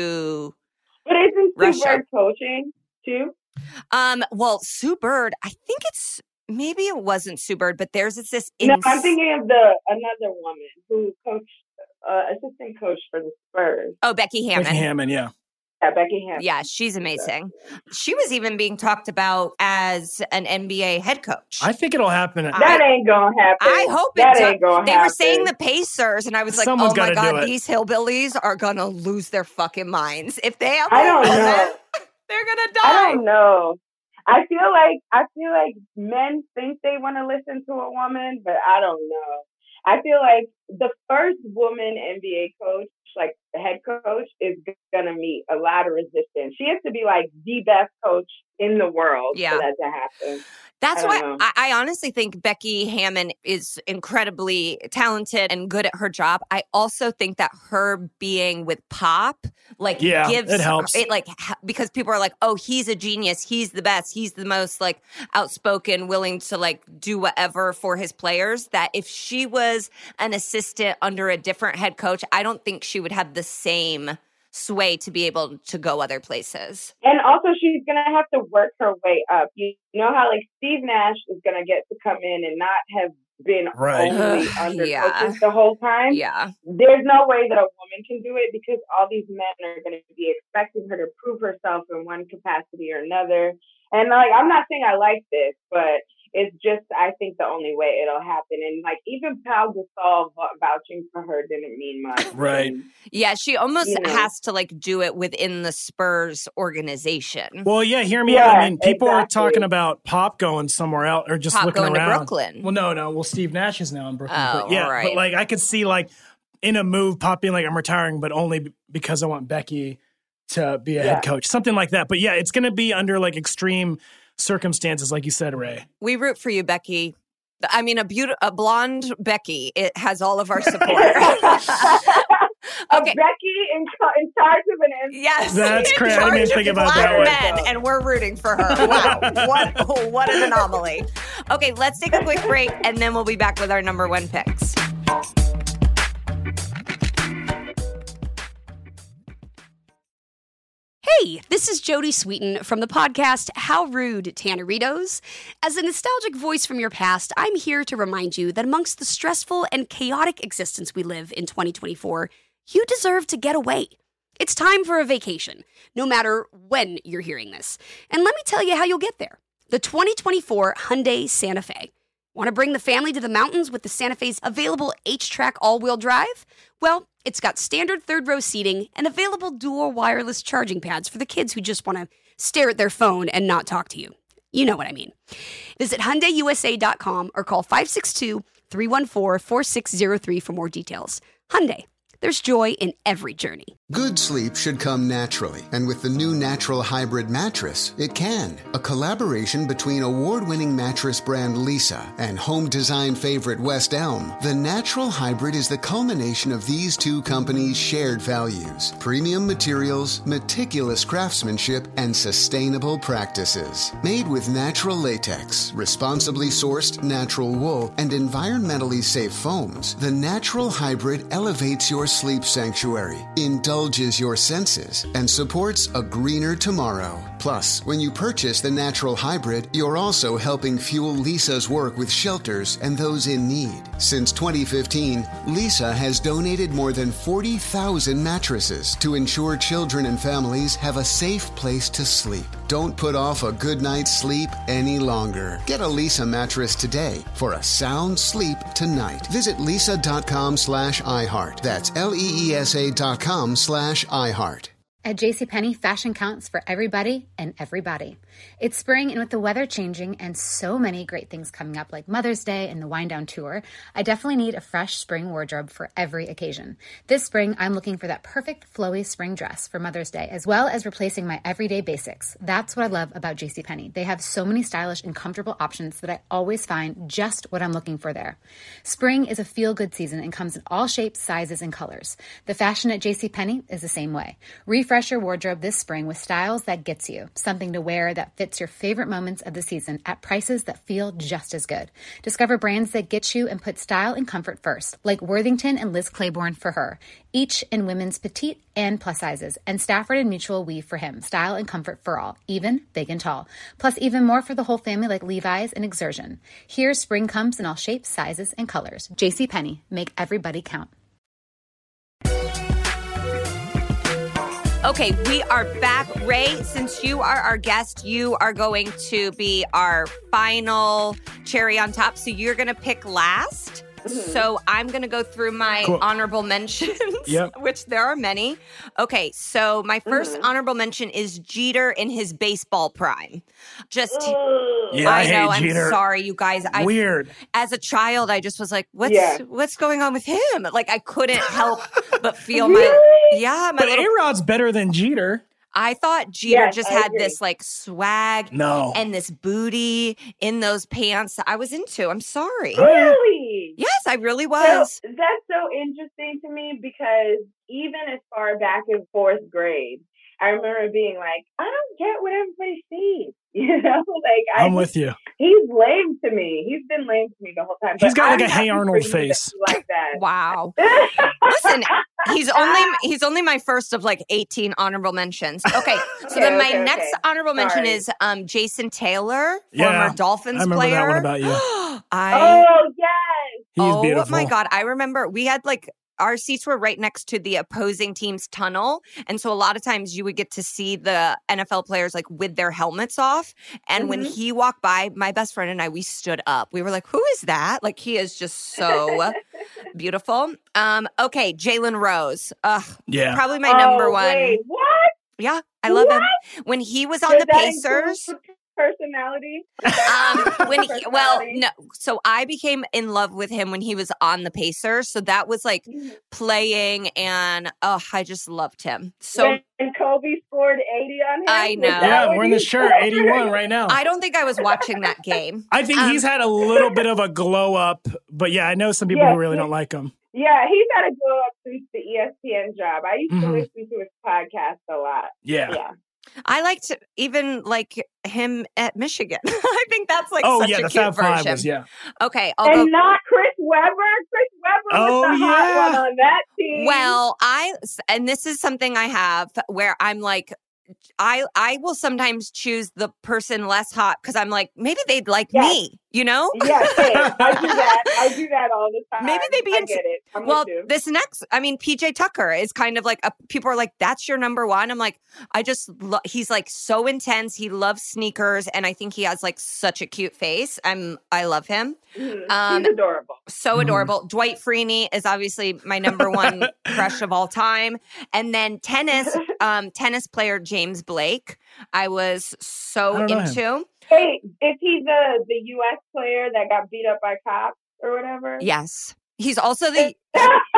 to but isn't Russia. Sue Bird coaching too? um. Well, Sue Bird, I think it's maybe it wasn't Sue Bird, but there's this. this No, ins- I'm thinking of the another woman who coached, uh, assistant coach for the Spurs. oh, Becky Hammond. Becky Hammond, yeah. Yeah, Becky Hammond. Yeah, she's amazing. She was even being talked about as an N B A head coach. I think it'll happen. That ain't gonna happen. I hope that it ain't gonna They happen. were saying the Pacers, and I was like, Someone's "Oh my gotta do god, it. these hillbillies are gonna lose their fucking minds if they have I a don't woman, know. They're gonna I die." don't know. I feel like I feel like men think they want to listen to a woman, but I don't know. I feel like the first woman N B A coach, like the head coach, is gonna meet a lot of resistance. She has to be like the best coach in the world Yeah. for that to happen. That's I why don't know. I, I honestly think Becky Hammond is incredibly talented and good at her job. I also think that her being with Pop, like, Yeah, gives it helps. It like ha- because people are like, "Oh, he's a genius. He's the best. He's the most like outspoken, willing to like do whatever for his players." That if she was an assistant under a different head coach, I don't think she would have the same sway to be able to go other places. And also, she's gonna have to work her way up. You know how like Steve Nash is gonna get to come in and not have been Right. only Ugh, under yeah. coaches the whole time. Yeah. There's no way that a woman can do it because all these men are going to be expecting her to prove herself in one capacity or another. And like, I'm not saying I like this, but it's just, I think the only way it'll happen. And like, even Pau Gasol vouching for her didn't mean much. Right. And, Yeah, she almost You know. has to like do it within the Spurs organization. Well, yeah, hear me Yeah, out. I mean, people are exactly. talking about Pop going somewhere else or just Pop looking going to around. Brooklyn. Well, no, no. Well, Steve Nash is now in Brooklyn. Oh, but yeah, right. but like I could see like in a move, Pop being like, I'm retiring, but only b- because I want Becky to be a Yeah. head coach, something like that. But yeah, it's going to be under like extreme circumstances, like you said, Ray. We root for you, Becky. I mean, a beautiful, a blonde Becky. It has all of our support. A Okay. Becky in, co- in charge of an N B A. Yes, That's in crazy. I didn't charge even think of about black that way. men, and we're rooting for her. Wow, what what an anomaly. Okay, let's take a quick break, and then we'll be back with our number one picks. Hey, this is Jody Sweeten from the podcast How Rude, Tanneritos. As a nostalgic voice from your past, I'm here to remind you that amongst the stressful and chaotic existence we live in twenty twenty-four, you deserve to get away. It's time for a vacation, no matter when you're hearing this. And let me tell you how you'll get there. The twenty twenty-four Hyundai Santa Fe. Want to bring the family to the mountains with the Santa Fe's available H-Track all-wheel drive? Well, it's got standard third-row seating and available dual wireless charging pads for the kids who just want to stare at their phone and not talk to you. You know what I mean. Visit Hyundai U S A dot com or call five six two, three one four, four six zero three for more details. Hyundai, there's joy in every journey. Good sleep should come naturally, and with the new Natural Hybrid mattress, it can. A collaboration between award-winning mattress brand Leesa and home design favorite West Elm, the Natural Hybrid is the culmination of these two companies' shared values: premium materials, meticulous craftsmanship, and sustainable practices. Made with natural latex, responsibly sourced natural wool, and environmentally safe foams, the Natural Hybrid elevates your sleep sanctuary, indulges your senses, and supports a greener tomorrow. Plus, when you purchase the Natural Hybrid, you're also helping fuel Leesa's work with shelters and those in need. Since twenty fifteen, Leesa has donated more than forty thousand mattresses to ensure children and families have a safe place to sleep. Don't put off a good night's sleep any longer. Get a Leesa mattress today for a sound sleep tonight. Visit leesa.com slash iHeart. That's L-E-E-S-A dot com slash iHeart. At JCPenney, fashion counts for everybody and everybody. It's spring, and with the weather changing and so many great things coming up like Mother's Day and the Wind Down Tour, I definitely need a fresh spring wardrobe for every occasion. This spring, I'm looking for that perfect flowy spring dress for Mother's Day, as well as replacing my everyday basics. That's what I love about JCPenney. They have so many stylish and comfortable options that I always find just what I'm looking for there. Spring is a feel-good season and comes in all shapes, sizes, and colors. The fashion at JCPenney is the same way. Refresh your wardrobe this spring with styles that gets you, something to wear that fits your favorite moments of the season at prices that feel just as good. Discover brands that get you and put style and comfort first, like Worthington and Liz Claiborne for her, each in women's petite and plus sizes, and Stafford and Mutual Weave for him, style and comfort for all, even big and tall. Plus even more for the whole family like Levi's and Exertion. Here, spring comes in all shapes, sizes, and colors. JCPenney, make everybody count. Okay, we are back. Ray, since you are our guest, you are going to be our final cherry on top. So you're going to pick last. Mm-hmm. So I'm going to go through my cool. honorable mentions, yep. which there are many. Okay, so my first mm-hmm. honorable mention is Jeter in his baseball prime. Just, yeah, I, I know, hate Jeter. I'm sorry, you guys. I, Weird. As a child, I just was like, what's yeah. what's going on with him? Like, I couldn't help but feel really? my, yeah. My but little, A-Rod's better than Jeter. I thought Jeter yes, just I had agree. this like swag no. and this booty in those pants I was into. I'm sorry. Really? Yes, I really was. So, that's so interesting to me because even as far back as fourth grade, I remember being like, I don't get what everybody sees. You know, like I I'm with you. He's lame to me. He's been lame to me the whole time. He's got I'm like a Hey Arnold face. Like that. Wow. Listen, he's only he's only my first of like eighteen honorable mentions. Okay, so okay, then my okay, next okay. honorable Sorry. mention is um, Jason Taylor, yeah, former Dolphins I remember player. that one about you. I oh yes. He's oh beautiful. my God, I remember we had like. Our seats were right next to the opposing team's tunnel. And so a lot of times you would get to see the N F L players like with their helmets off. And mm-hmm. when he walked by, my best friend and I, we stood up. We were like, who is that? Like, he is just so beautiful. Um, okay, Jalen Rose. Ugh, yeah. Probably my number oh, one. Wait, what? Yeah, I love what? him. When he was on Does the that Pacers. Personality? um, when he, well, no. So I became in love with him when he was on the Pacers. So that was like playing, and oh, I just loved him. So when Kobe scored eighty on him. I know. Yeah, I'm wearing the shirt, eighty-one right now. I don't think I was watching that game. I think um, he's had a little bit of a glow up, but yeah, I know some people yeah, who really don't like him. Yeah, he's had a glow up since the E S P N job. I used to mm-hmm. listen to his podcast a lot. Yeah. Yeah. I liked even like him at Michigan. I think that's like oh, such yeah, a the cute Fab version. Five was, yeah. Okay, I'll and go. not Chris Webber. Chris Webber oh, was the yeah. hot one on that team. Well, I and this is something I have where I'm like, I I will sometimes choose the person less hot because I'm like, maybe they'd like yes. me, you know? Yeah, same. I do that. I do that all the time. Maybe they'd be I into get it. I'm well, with you. this next, I mean, P J Tucker is kind of like, a, people are like, that's your number one. I'm like, I just, lo- he's like so intense. He loves sneakers. And I think he has like such a cute face. I'm, I love him. Mm-hmm. Um, he's adorable. So adorable. Mm-hmm. Dwight Freeney is obviously my number one crush of all time. And then tennis, um, tennis player James Blake, I was so I into. Hey, is he the, the U S player that got beat up by cops or whatever? Yes. He's also the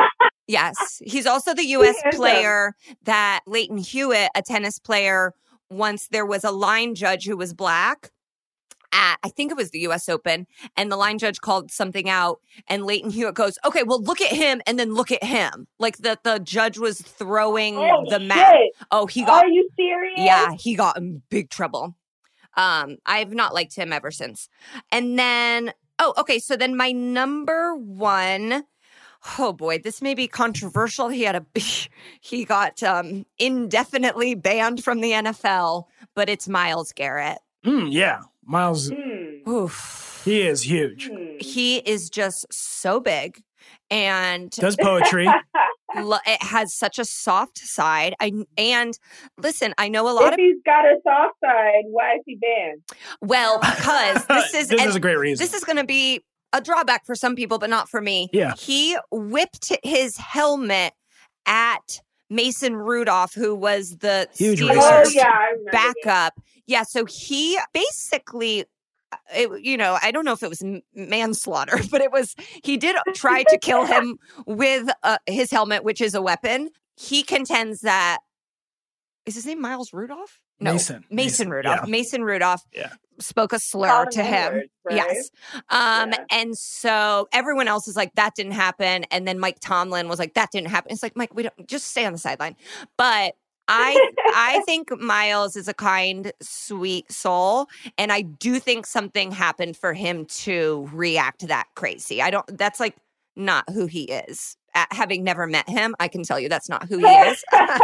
Yes. He's also the U S Handsome. player that Leighton Hewitt, a tennis player, once there was a line judge who was black at, I think it was the U S Open, and the line judge called something out, and Leighton Hewitt goes, okay, well, look at him, and then look at him. Like the, the judge was throwing Oh, the mat. shit. Oh, he got, Are you serious? yeah, he got in big trouble. Um, I've not liked him ever since. And then, oh, okay, so then my number one, oh boy, this may be controversial. He had a, he got um, indefinitely banned from the N F L, but it's Myles Garrett. Mm, yeah. Miles, Hmm. Oof. he is huge. Hmm. He is just so big and Does poetry. lo- it has such a soft side. I and listen, I know a lot If of he's got a soft side, why is he banned? well because this is this and is a great reason. this is going to be a drawback for some people, but not for me. Yeah. He whipped his helmet at Mason Rudolph, who was the Huge Steelers racist. Oh, yeah, I remember that. backup. Yeah, so he basically, it, you know, I don't know if it was m- manslaughter, but it was, he did try to kill him with uh, his helmet, which is a weapon. He contends that, is his name Myles Rudolph? No, Mason. Mason, Mason, Rudolph. yeah. Mason Rudolph Yeah. spoke a slur Called to him him. N-words, right? Yes. Um, Yeah. And so everyone else is like, that didn't happen. And then Mike Tomlin was like, that didn't happen. It's like, Mike, we don't, just stay on the sideline. But I I think Myles is a kind, sweet soul. And I do think something happened for him to react that crazy. I don't, that's like not who he is. At, having never met him, I can tell you that's not who he is.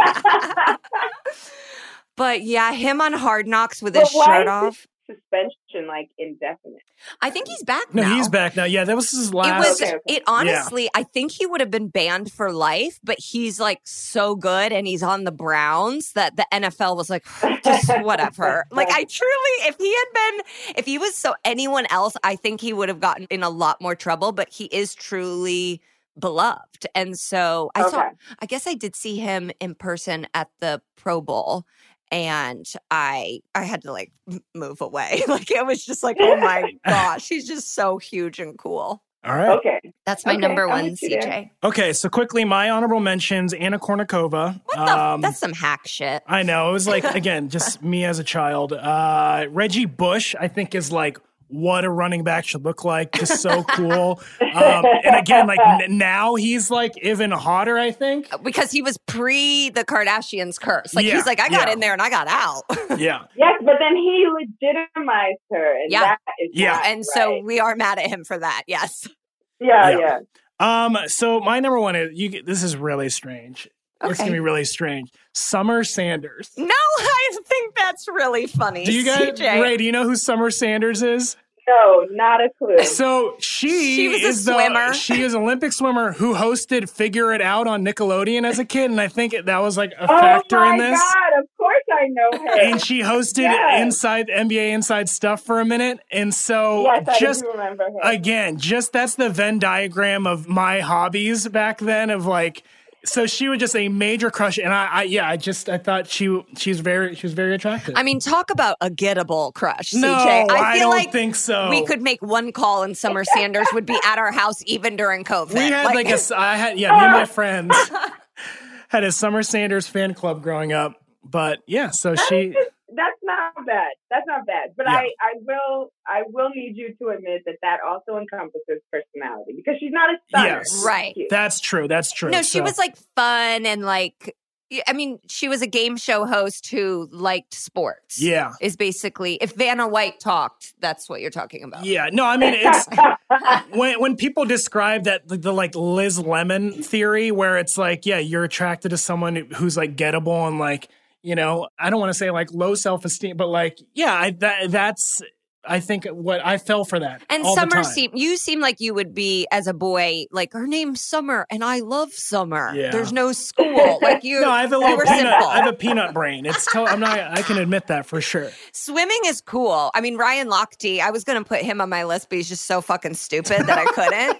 But yeah, him on Hard Knocks with his But why shirt is off. this suspension like indefinite? I think he's back No, now. he's back now. Yeah, that was his It last. was, Okay, okay. it honestly, I think he would have been banned for life, but he's like so good and he's on the Browns that the N F L was like, just whatever. Like, I truly, if he had been, if he was so anyone else, I think he would have gotten in a lot more trouble, but he is truly beloved. And so I saw, Okay. I guess I did see him in person at the Pro Bowl. And I I had to like m- move away. Like it was just like, oh my gosh, he's just so huge and cool. All right. Okay. That's my Okay, number I'm one, with you C J. there. Okay, so quickly, my honorable mentions: Anna Kournikova. What the? Um, That's some hack shit. I know. It was like, again, just me as a child. Uh, Reggie Bush, I think, is like what a running back should look like. Just so cool. Um, and again, like n- now he's like even hotter, I think. Because he was pre the Kardashians curse. Like Yeah, he's like, I got yeah. in there and I got out. Yeah. Yes, but then he legitimized her, and Yeah. that is Yeah. not And so right. we are mad at him for that. Yes. yeah, Yeah. yeah. Um. So my number one is you. get- This is really strange. It's Okay. gonna be really strange. Summer Sanders. No, I think that's really funny. Do you guys? C J. Ray, do you know who Summer Sanders is? No, not a clue. So she, She was a is the swimmer. she is an Olympic swimmer who hosted Figure It Out on Nickelodeon as a kid, and I think that was like a Oh factor my in this. God! Of course I know her. And she hosted Yes. Inside N B A Inside Stuff for a minute, and so yes, I just do remember her. again, just that's the Venn diagram of my hobbies back then. Of like, so she was just a major crush, and I, I yeah, I just I thought she she's very she was very attractive. I mean, talk about a gettable crush, no, C J. I, feel don't like think so. we could make one call and Summer Sanders would be at our house even during COVID. We had like, a, I had, yeah, me and my friends had a Summer Sanders fan club growing up. But yeah, so she, That's not bad. That's not bad. But Yeah. I, I will, I will need you to admit that that also encompasses personality because she's not a stunner. Yes. She's Right. cute. that's true. That's true. No, she So- was like fun and like, I mean, she was a game show host who liked sports. yeah. Is basically, if Vanna White talked, that's what you're talking about. Yeah. No, I mean, it's when, when people describe that, the, the like Liz Lemon theory, where it's like, yeah, you're attracted to someone who's like gettable and like, you know, I don't want to say like low self-esteem, but like, yeah, I, that, that's, I think what I fell for that. And all the Summer time. seem you seem like you would be as a boy, like her name's Summer and I love Summer. Yeah. There's no school. Like you, No, I have a you little were peanut. simple. I have a peanut brain. It's. To, I'm not. I can admit that for sure. Swimming is cool. I mean, Ryan Lochte, I was going to put him on my list, but he's just so fucking stupid that I couldn't.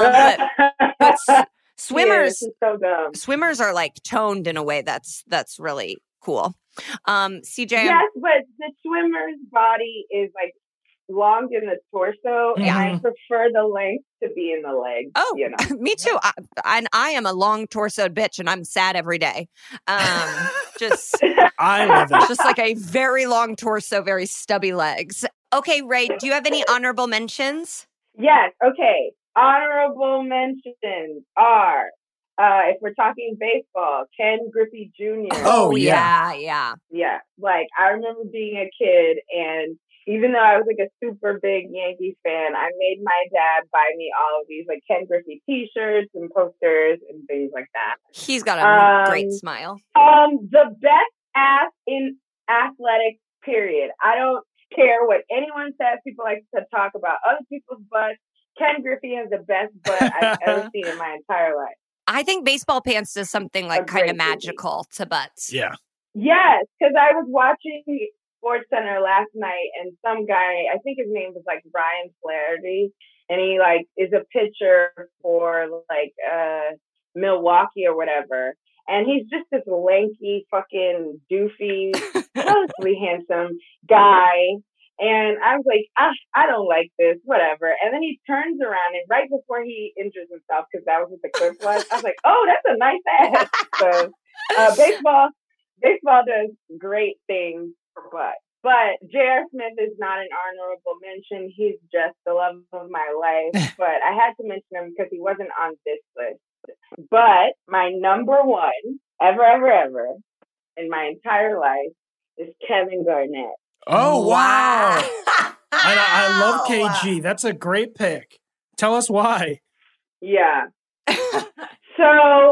Um, but but s- swimmers, Yes, she's so dumb. swimmers are like toned in a way that's that's really cool. Um, C J, I'm- Yes, but the swimmer's body is like long in the torso, and I Mhm. prefer the length to be in the legs. Oh, you know. me too. I, and I am a long torsoed bitch, and I'm sad every day. Um, just, I love it. just like a very long torso, very stubby legs. Okay, Ray, do you have any honorable mentions? Yes. Okay. Honorable mentions are, uh, if we're talking baseball, Ken Griffey Junior Oh, yeah. yeah, yeah. Yeah. Like, I remember being a kid, and even though I was like a super big Yankees fan, I made my dad buy me all of these like Ken Griffey t-shirts and posters and things like that. He's got a Um, great smile. Um, the best ass in athletics, period. I don't care what anyone says. People like to talk about other people's butts. Ken Griffey has the best butt I've ever seen in my entire life. I think baseball pants does something like A kind of great movie. magical to butts. Yeah. Yes, because I was watching Sports Center last night, and some guy, I think his name was like Brian Flaherty, and he like is a pitcher for like uh Milwaukee or whatever. And he's just this lanky, fucking doofy, relatively handsome guy. And I was like, I, I don't like this, whatever. And then he turns around, and right before he injures himself, because that was what the clip was, I was like, oh, that's a nice ass. So uh, baseball, baseball does great things for butts. But J R. Smith is not an honorable mention. He's just the love of my life. But I had to mention him because he wasn't on this list. But my number one, ever, ever, ever, in my entire life is Kevin Garnett. Oh, wow. wow. I, I love K G. That's a great pick. Tell us why. Yeah. So,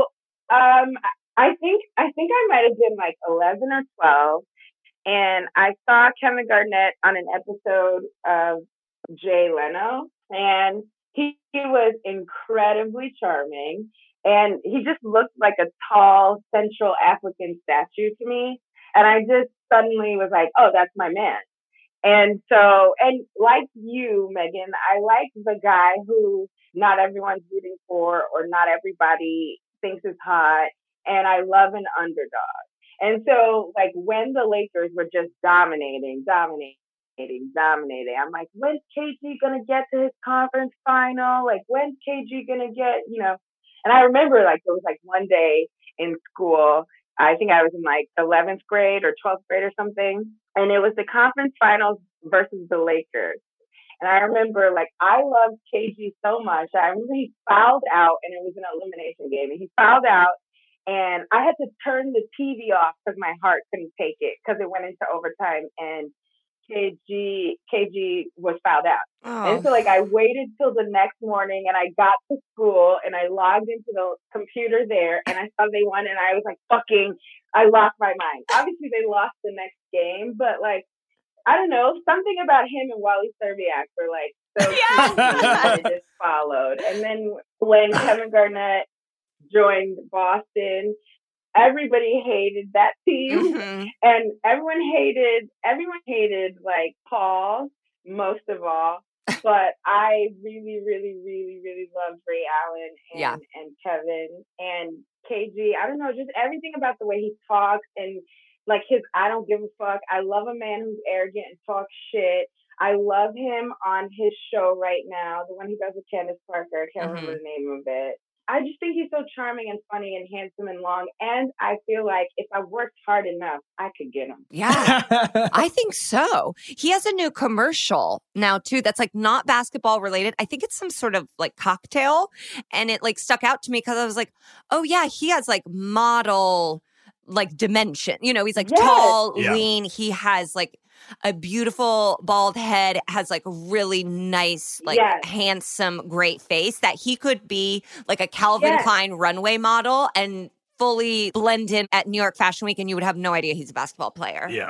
um, I think I think I might have been like eleven or twelve, and I saw Kevin Garnett on an episode of Jay Leno, and he, he was incredibly charming, and he just looked like a tall Central African statue to me, and I just suddenly was like, oh, that's my man. And so, and like you, Megan, I like the guy who not everyone's rooting for or not everybody thinks is hot. And I love an underdog. And so, like, when the Lakers were just dominating, dominating, dominating, I'm like, when's K G going to get to his conference final? Like, when's K G going to get, you know? And I remember, like, there was, like, one day in school, I think I was in, like, eleventh grade or twelfth grade or something. And it was the conference finals versus the Lakers. And I remember, like, I loved K G so much. I remember he fouled out, and it was an elimination game. And he fouled out, and I had to turn the T V off because my heart couldn't take it because it went into overtime, and K G K G was fouled out. Oh. And so, like, I waited till the next morning, and I got to school, and I logged into the computer there, and I saw they won, and I was like, fucking, I lost my mind. Obviously, they lost the next game, but, like, I don't know, something about him and Wally Serbiak were, like, so Yes. crazy that it just followed. And then when Kevin Garnett joined Boston, everybody hated that team. Mm-hmm. And everyone hated, everyone hated, like, Paul, most of all. But I really, really, really, really loved Ray Allen and, Yeah. and Kevin and K G. I don't know, just everything about the way he talks and, like, his I don't give a fuck. I love a man who's arrogant and talks shit. I love him on his show right now, the one he does with Candace Parker. I can't Mhm. remember the name of it. I just think he's so charming and funny and handsome and long. And I feel like if I worked hard enough, I could get him. Yeah, I think so. He has a new commercial now too that's like not basketball related. I think it's some sort of like cocktail, and it like stuck out to me because I was like, oh yeah, he has like model like dimension. You know, he's like Yes. tall, Yeah. lean. He has like a beautiful bald head, has like a really nice, like Yes. handsome, great face that he could be like a Calvin Yes. Klein runway model and fully blend in at New York Fashion Week, and you would have no idea he's a basketball player. Yeah.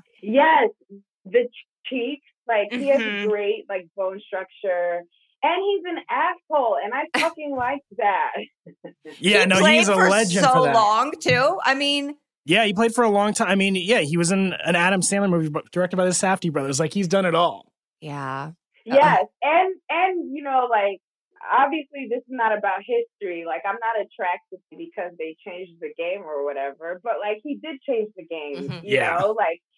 Yes, the cheeks, like, he has Mhm. great, like, bone structure. And he's an asshole, and I fucking like that. Yeah, he no, played he's a for legend so for that. long too. I mean, Yeah, he played for a long time. I mean, yeah, he was in an Adam Sandler movie bu- directed by the Safdie brothers. Like, he's done it all. yeah, Yes, and and you know, like, obviously this is not about history. Like, I'm not attracted because they changed the game or whatever, but like, he did change the game. Mhm. You Yeah. know, like,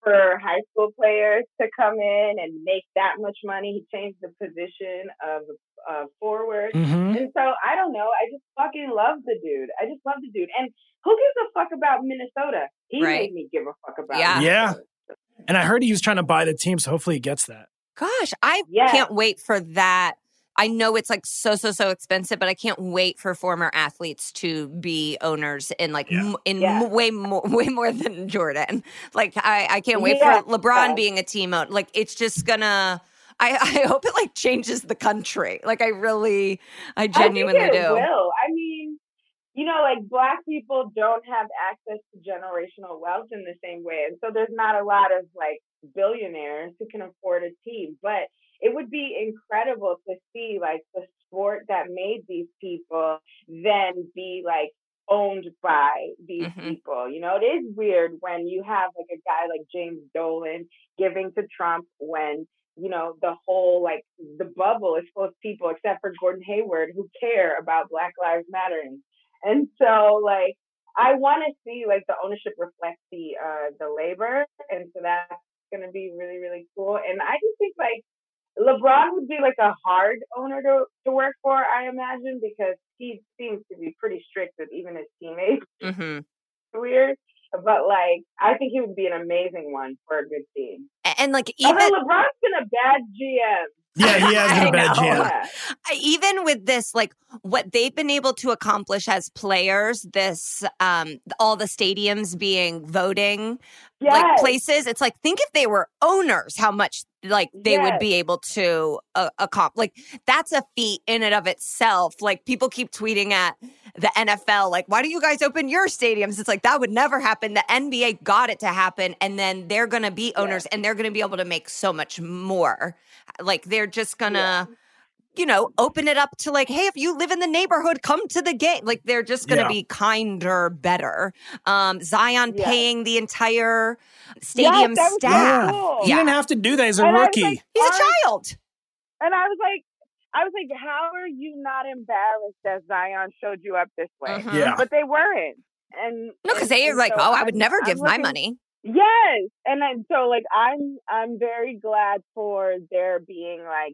for high school players to come in and make that much money. He changed the position of uh, forward. Mm-hmm. And so I don't know. I just fucking love the dude. I just love the dude. And who gives a fuck about Minnesota? He Right. made me give a fuck about Yeah. Minnesota. Yeah. And I heard he was trying to buy the team, so hopefully he gets that. Gosh, I Yeah. can't wait for that. I know it's like so, so, so expensive, but I can't wait for former athletes to be owners in like Yeah. m- in Yeah. m- way more, way more than Jordan. Like I, I can't wait Yeah. for LeBron being a team owner. Like it's just gonna. I, I hope it like changes the country. Like I really, I genuinely I think it do. will. I mean, you know, like Black people don't have access to generational wealth in the same way. And so there's not a lot of like billionaires who can afford a team. But it would be incredible to see like the sport that made these people then be like owned by these Mhm. people. You know, it is weird when you have like a guy like James Dolan giving to Trump when, you know, the whole like the bubble is full of people except for Gordon Hayward who care about Black Lives Mattering. And so like I want to see like the ownership reflect the uh the labor, and so that's going to be really really cool. And I just think like LeBron would be like a hard owner to, to work for, I imagine, because he seems to be pretty strict with even his teammates. hmm Weird. But like, I think he would be an amazing one for a good team. And, and like even Although LeBron's been a bad G M. Yeah, he has been I a bad know. G M. Yeah. even with this, like what they've been able to accomplish as players, this um all the stadiums being voting like Yes. places, it's like think if they were owners, how much like they would Yes. be able to uh, accomplish. Like that's a feat in and of itself. Like people keep tweeting at the N F L, like, why do you guys open your stadiums? It's like that would never happen. The N B A got it to happen, and then they're gonna be owners, and they're gonna be able to make so much more. Like they're just gonna. You know, open it up to like, hey, if you live in the neighborhood, come to the game. Like they're just going to Yeah. be kinder, better. Um, Zion Yeah. paying the entire stadium Yes, that was staff. so cool. He Yeah. didn't have to do that. He's a And I was rookie. like, He's a Aren't- child. And I was like, I was like, how are you not embarrassed that Zion showed you up this way? Mhm. Yeah. But they weren't. And No, because and- they are and like, so oh, I I'm- would never I'm give my looking- money. Yes, and then so like I'm I'm very glad for there being like,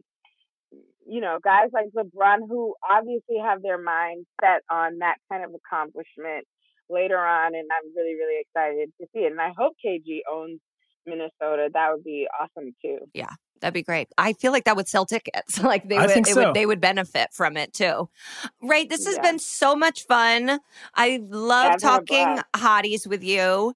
you know, guys like LeBron who obviously have their mind set on that kind of accomplishment later on, and I'm really really excited to see it. And I hope K G owns Minnesota. That would be awesome too. That'd be great. I feel like that would sell tickets. Like they I would, think it so. would, they would benefit from it too. Right. This has Yeah. been so much fun. I love I've had a talking blast. hotties with you.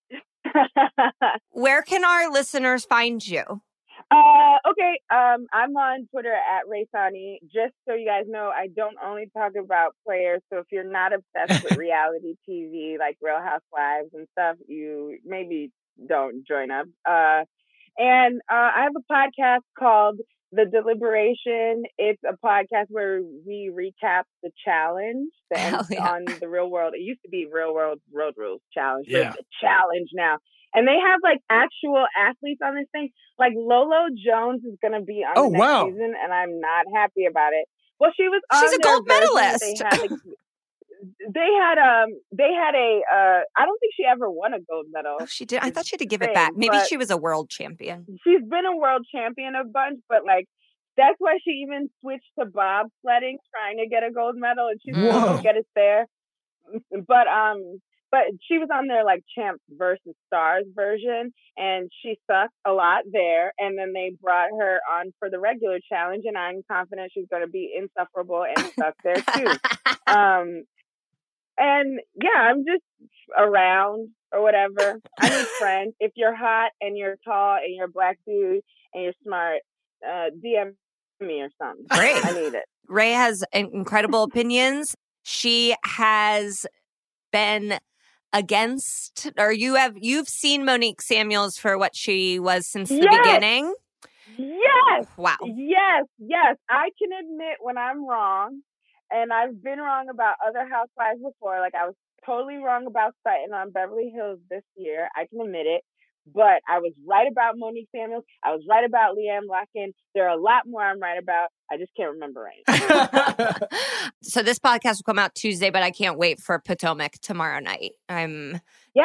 Where can our listeners find you? Uh, okay. Um, I'm on Twitter at Raysani. Just so you guys know, I don't only talk about players. So if you're not obsessed with reality T V like Real Housewives and stuff, you maybe don't join up. Uh, and uh, I have a podcast called The Deliberation. It's a podcast where we recap the challenge the Hell end- yeah. on the Real World. It used to be Real World Road Rules Challenge. but Yeah. It's a challenge now. And they have like actual athletes on this thing. Like Lolo Jones is going to be on Oh, the next wow. season, and I'm not happy about it. Well, she was on She's a their gold version. medalist. They had, like, they had um they had a uh I don't think she ever won a gold medal. Oh, she did. I It's thought she had to give it great, back. Maybe but- she was a world champion. She's been a world champion a bunch, but like that's why she even switched to bobsledding, trying to get a gold medal, and she's Whoa. going to get it there. But um, but she was on their like Champs versus Stars version, and she sucked a lot there. And then they brought her on for the regular challenge, and I'm confident she's going to be insufferable and suck there too. Um, and yeah, I'm just around or whatever. I need friends. If you're hot and you're tall and you're a black dude and you're smart, uh, D M me or something. Great. I need it. Ray has in- incredible opinions. She has been against, or you have, you've seen Monique Samuels for what she was since the Yes. beginning. Yes. Wow. Yes. Yes. I can admit when I'm wrong, and I've been wrong about other housewives before. Like I was totally wrong about Sutton on Beverly Hills this year. I can admit it. But I was right about Monique Samuels. I was right about Leanne Locken. There are a lot more I'm right about. I just can't remember right now. So this podcast will come out Tuesday, but I can't wait for Potomac tomorrow night. I'm Yes.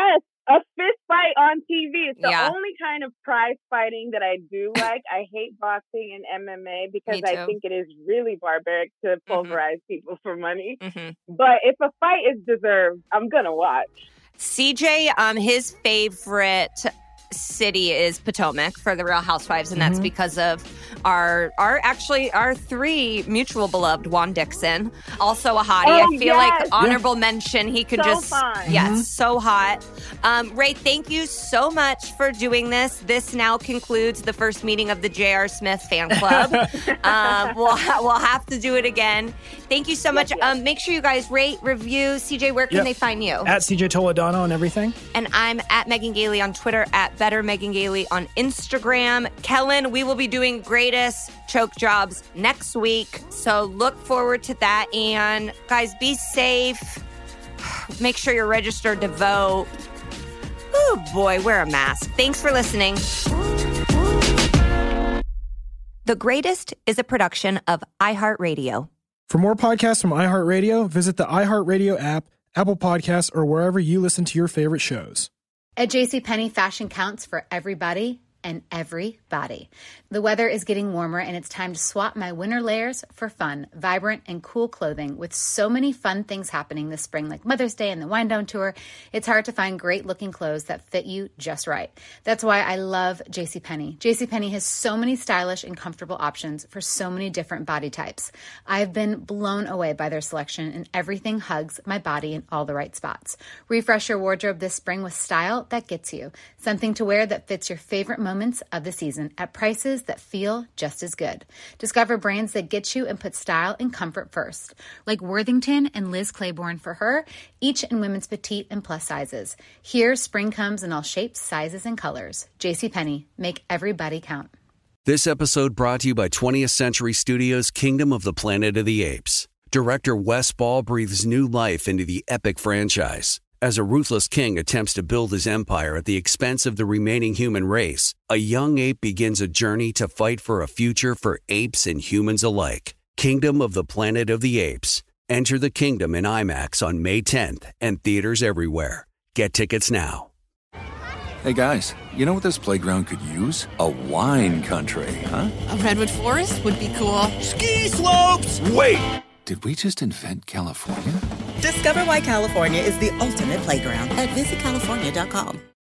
A fist fight on T V. It's the Yeah. only kind of prize fighting that I do like. I hate boxing and M M A because Me too. I think it is really barbaric to Mhm. pulverize people for money. Mm-hmm. But if a fight is deserved, I'm going to watch. C J, um, his favorite city is Potomac for the Real Housewives, and that's Mhm. because of our our actually our three mutual beloved Juan Dixon, also a hottie. Oh, I feel like yes. honorable mention. He could So just fun. yes, Mhm. so hot. Um, Ray, thank you so much for doing this. This now concludes the first meeting of the J R. Smith fan club. um, we'll ha- we'll have to do it again. Thank you so much. yes. Um, make sure you guys rate, review. C J, where can Yep. they find you? At C J Toledano and everything. And I'm at Megan Gailey on Twitter, at Better Megan Gailey on Instagram. Kellen, we will be doing greatest choke jobs next week. So look forward to that. And guys, be safe. Make sure you're registered to vote. Oh boy, wear a mask. Thanks for listening. The Greatest is a production of iHeartRadio. For more podcasts from iHeartRadio, visit the iHeartRadio app, Apple Podcasts, or wherever you listen to your favorite shows. At JCPenney, fashion counts for everybody and everybody. The weather is getting warmer and it's time to swap my winter layers for fun, vibrant, and cool clothing. With so many fun things happening this spring, like Mother's Day and the Wind Down Tour, it's hard to find great looking clothes that fit you just right. That's why I love JCPenney. JCPenney has so many stylish and comfortable options for so many different body types. I've been blown away by their selection, and everything hugs my body in all the right spots. Refresh your wardrobe this spring with style that gets you. Something to wear that fits your favorite moments of the season at prices that feel just as good. Discover brands that get you and put style and comfort first, like Worthington and Liz Claiborne for her, each in women's petite and plus sizes. Here, spring comes in all shapes, sizes, and colors. JCPenney, make everybody count. This episode brought to you by twentieth Century Studios' Kingdom of the Planet of the Apes. Director Wes Ball breathes new life into the epic franchise. As a ruthless king attempts to build his empire at the expense of the remaining human race, a young ape begins a journey to fight for a future for apes and humans alike. Kingdom of the Planet of the Apes. Enter the kingdom in IMAX on May tenth and theaters everywhere. Get tickets now. Hey guys, you know what this playground could use? A wine country, huh? A redwood forest would be cool. Ski slopes! Wait! Did we just invent California? Discover why California is the ultimate playground at visit california dot com.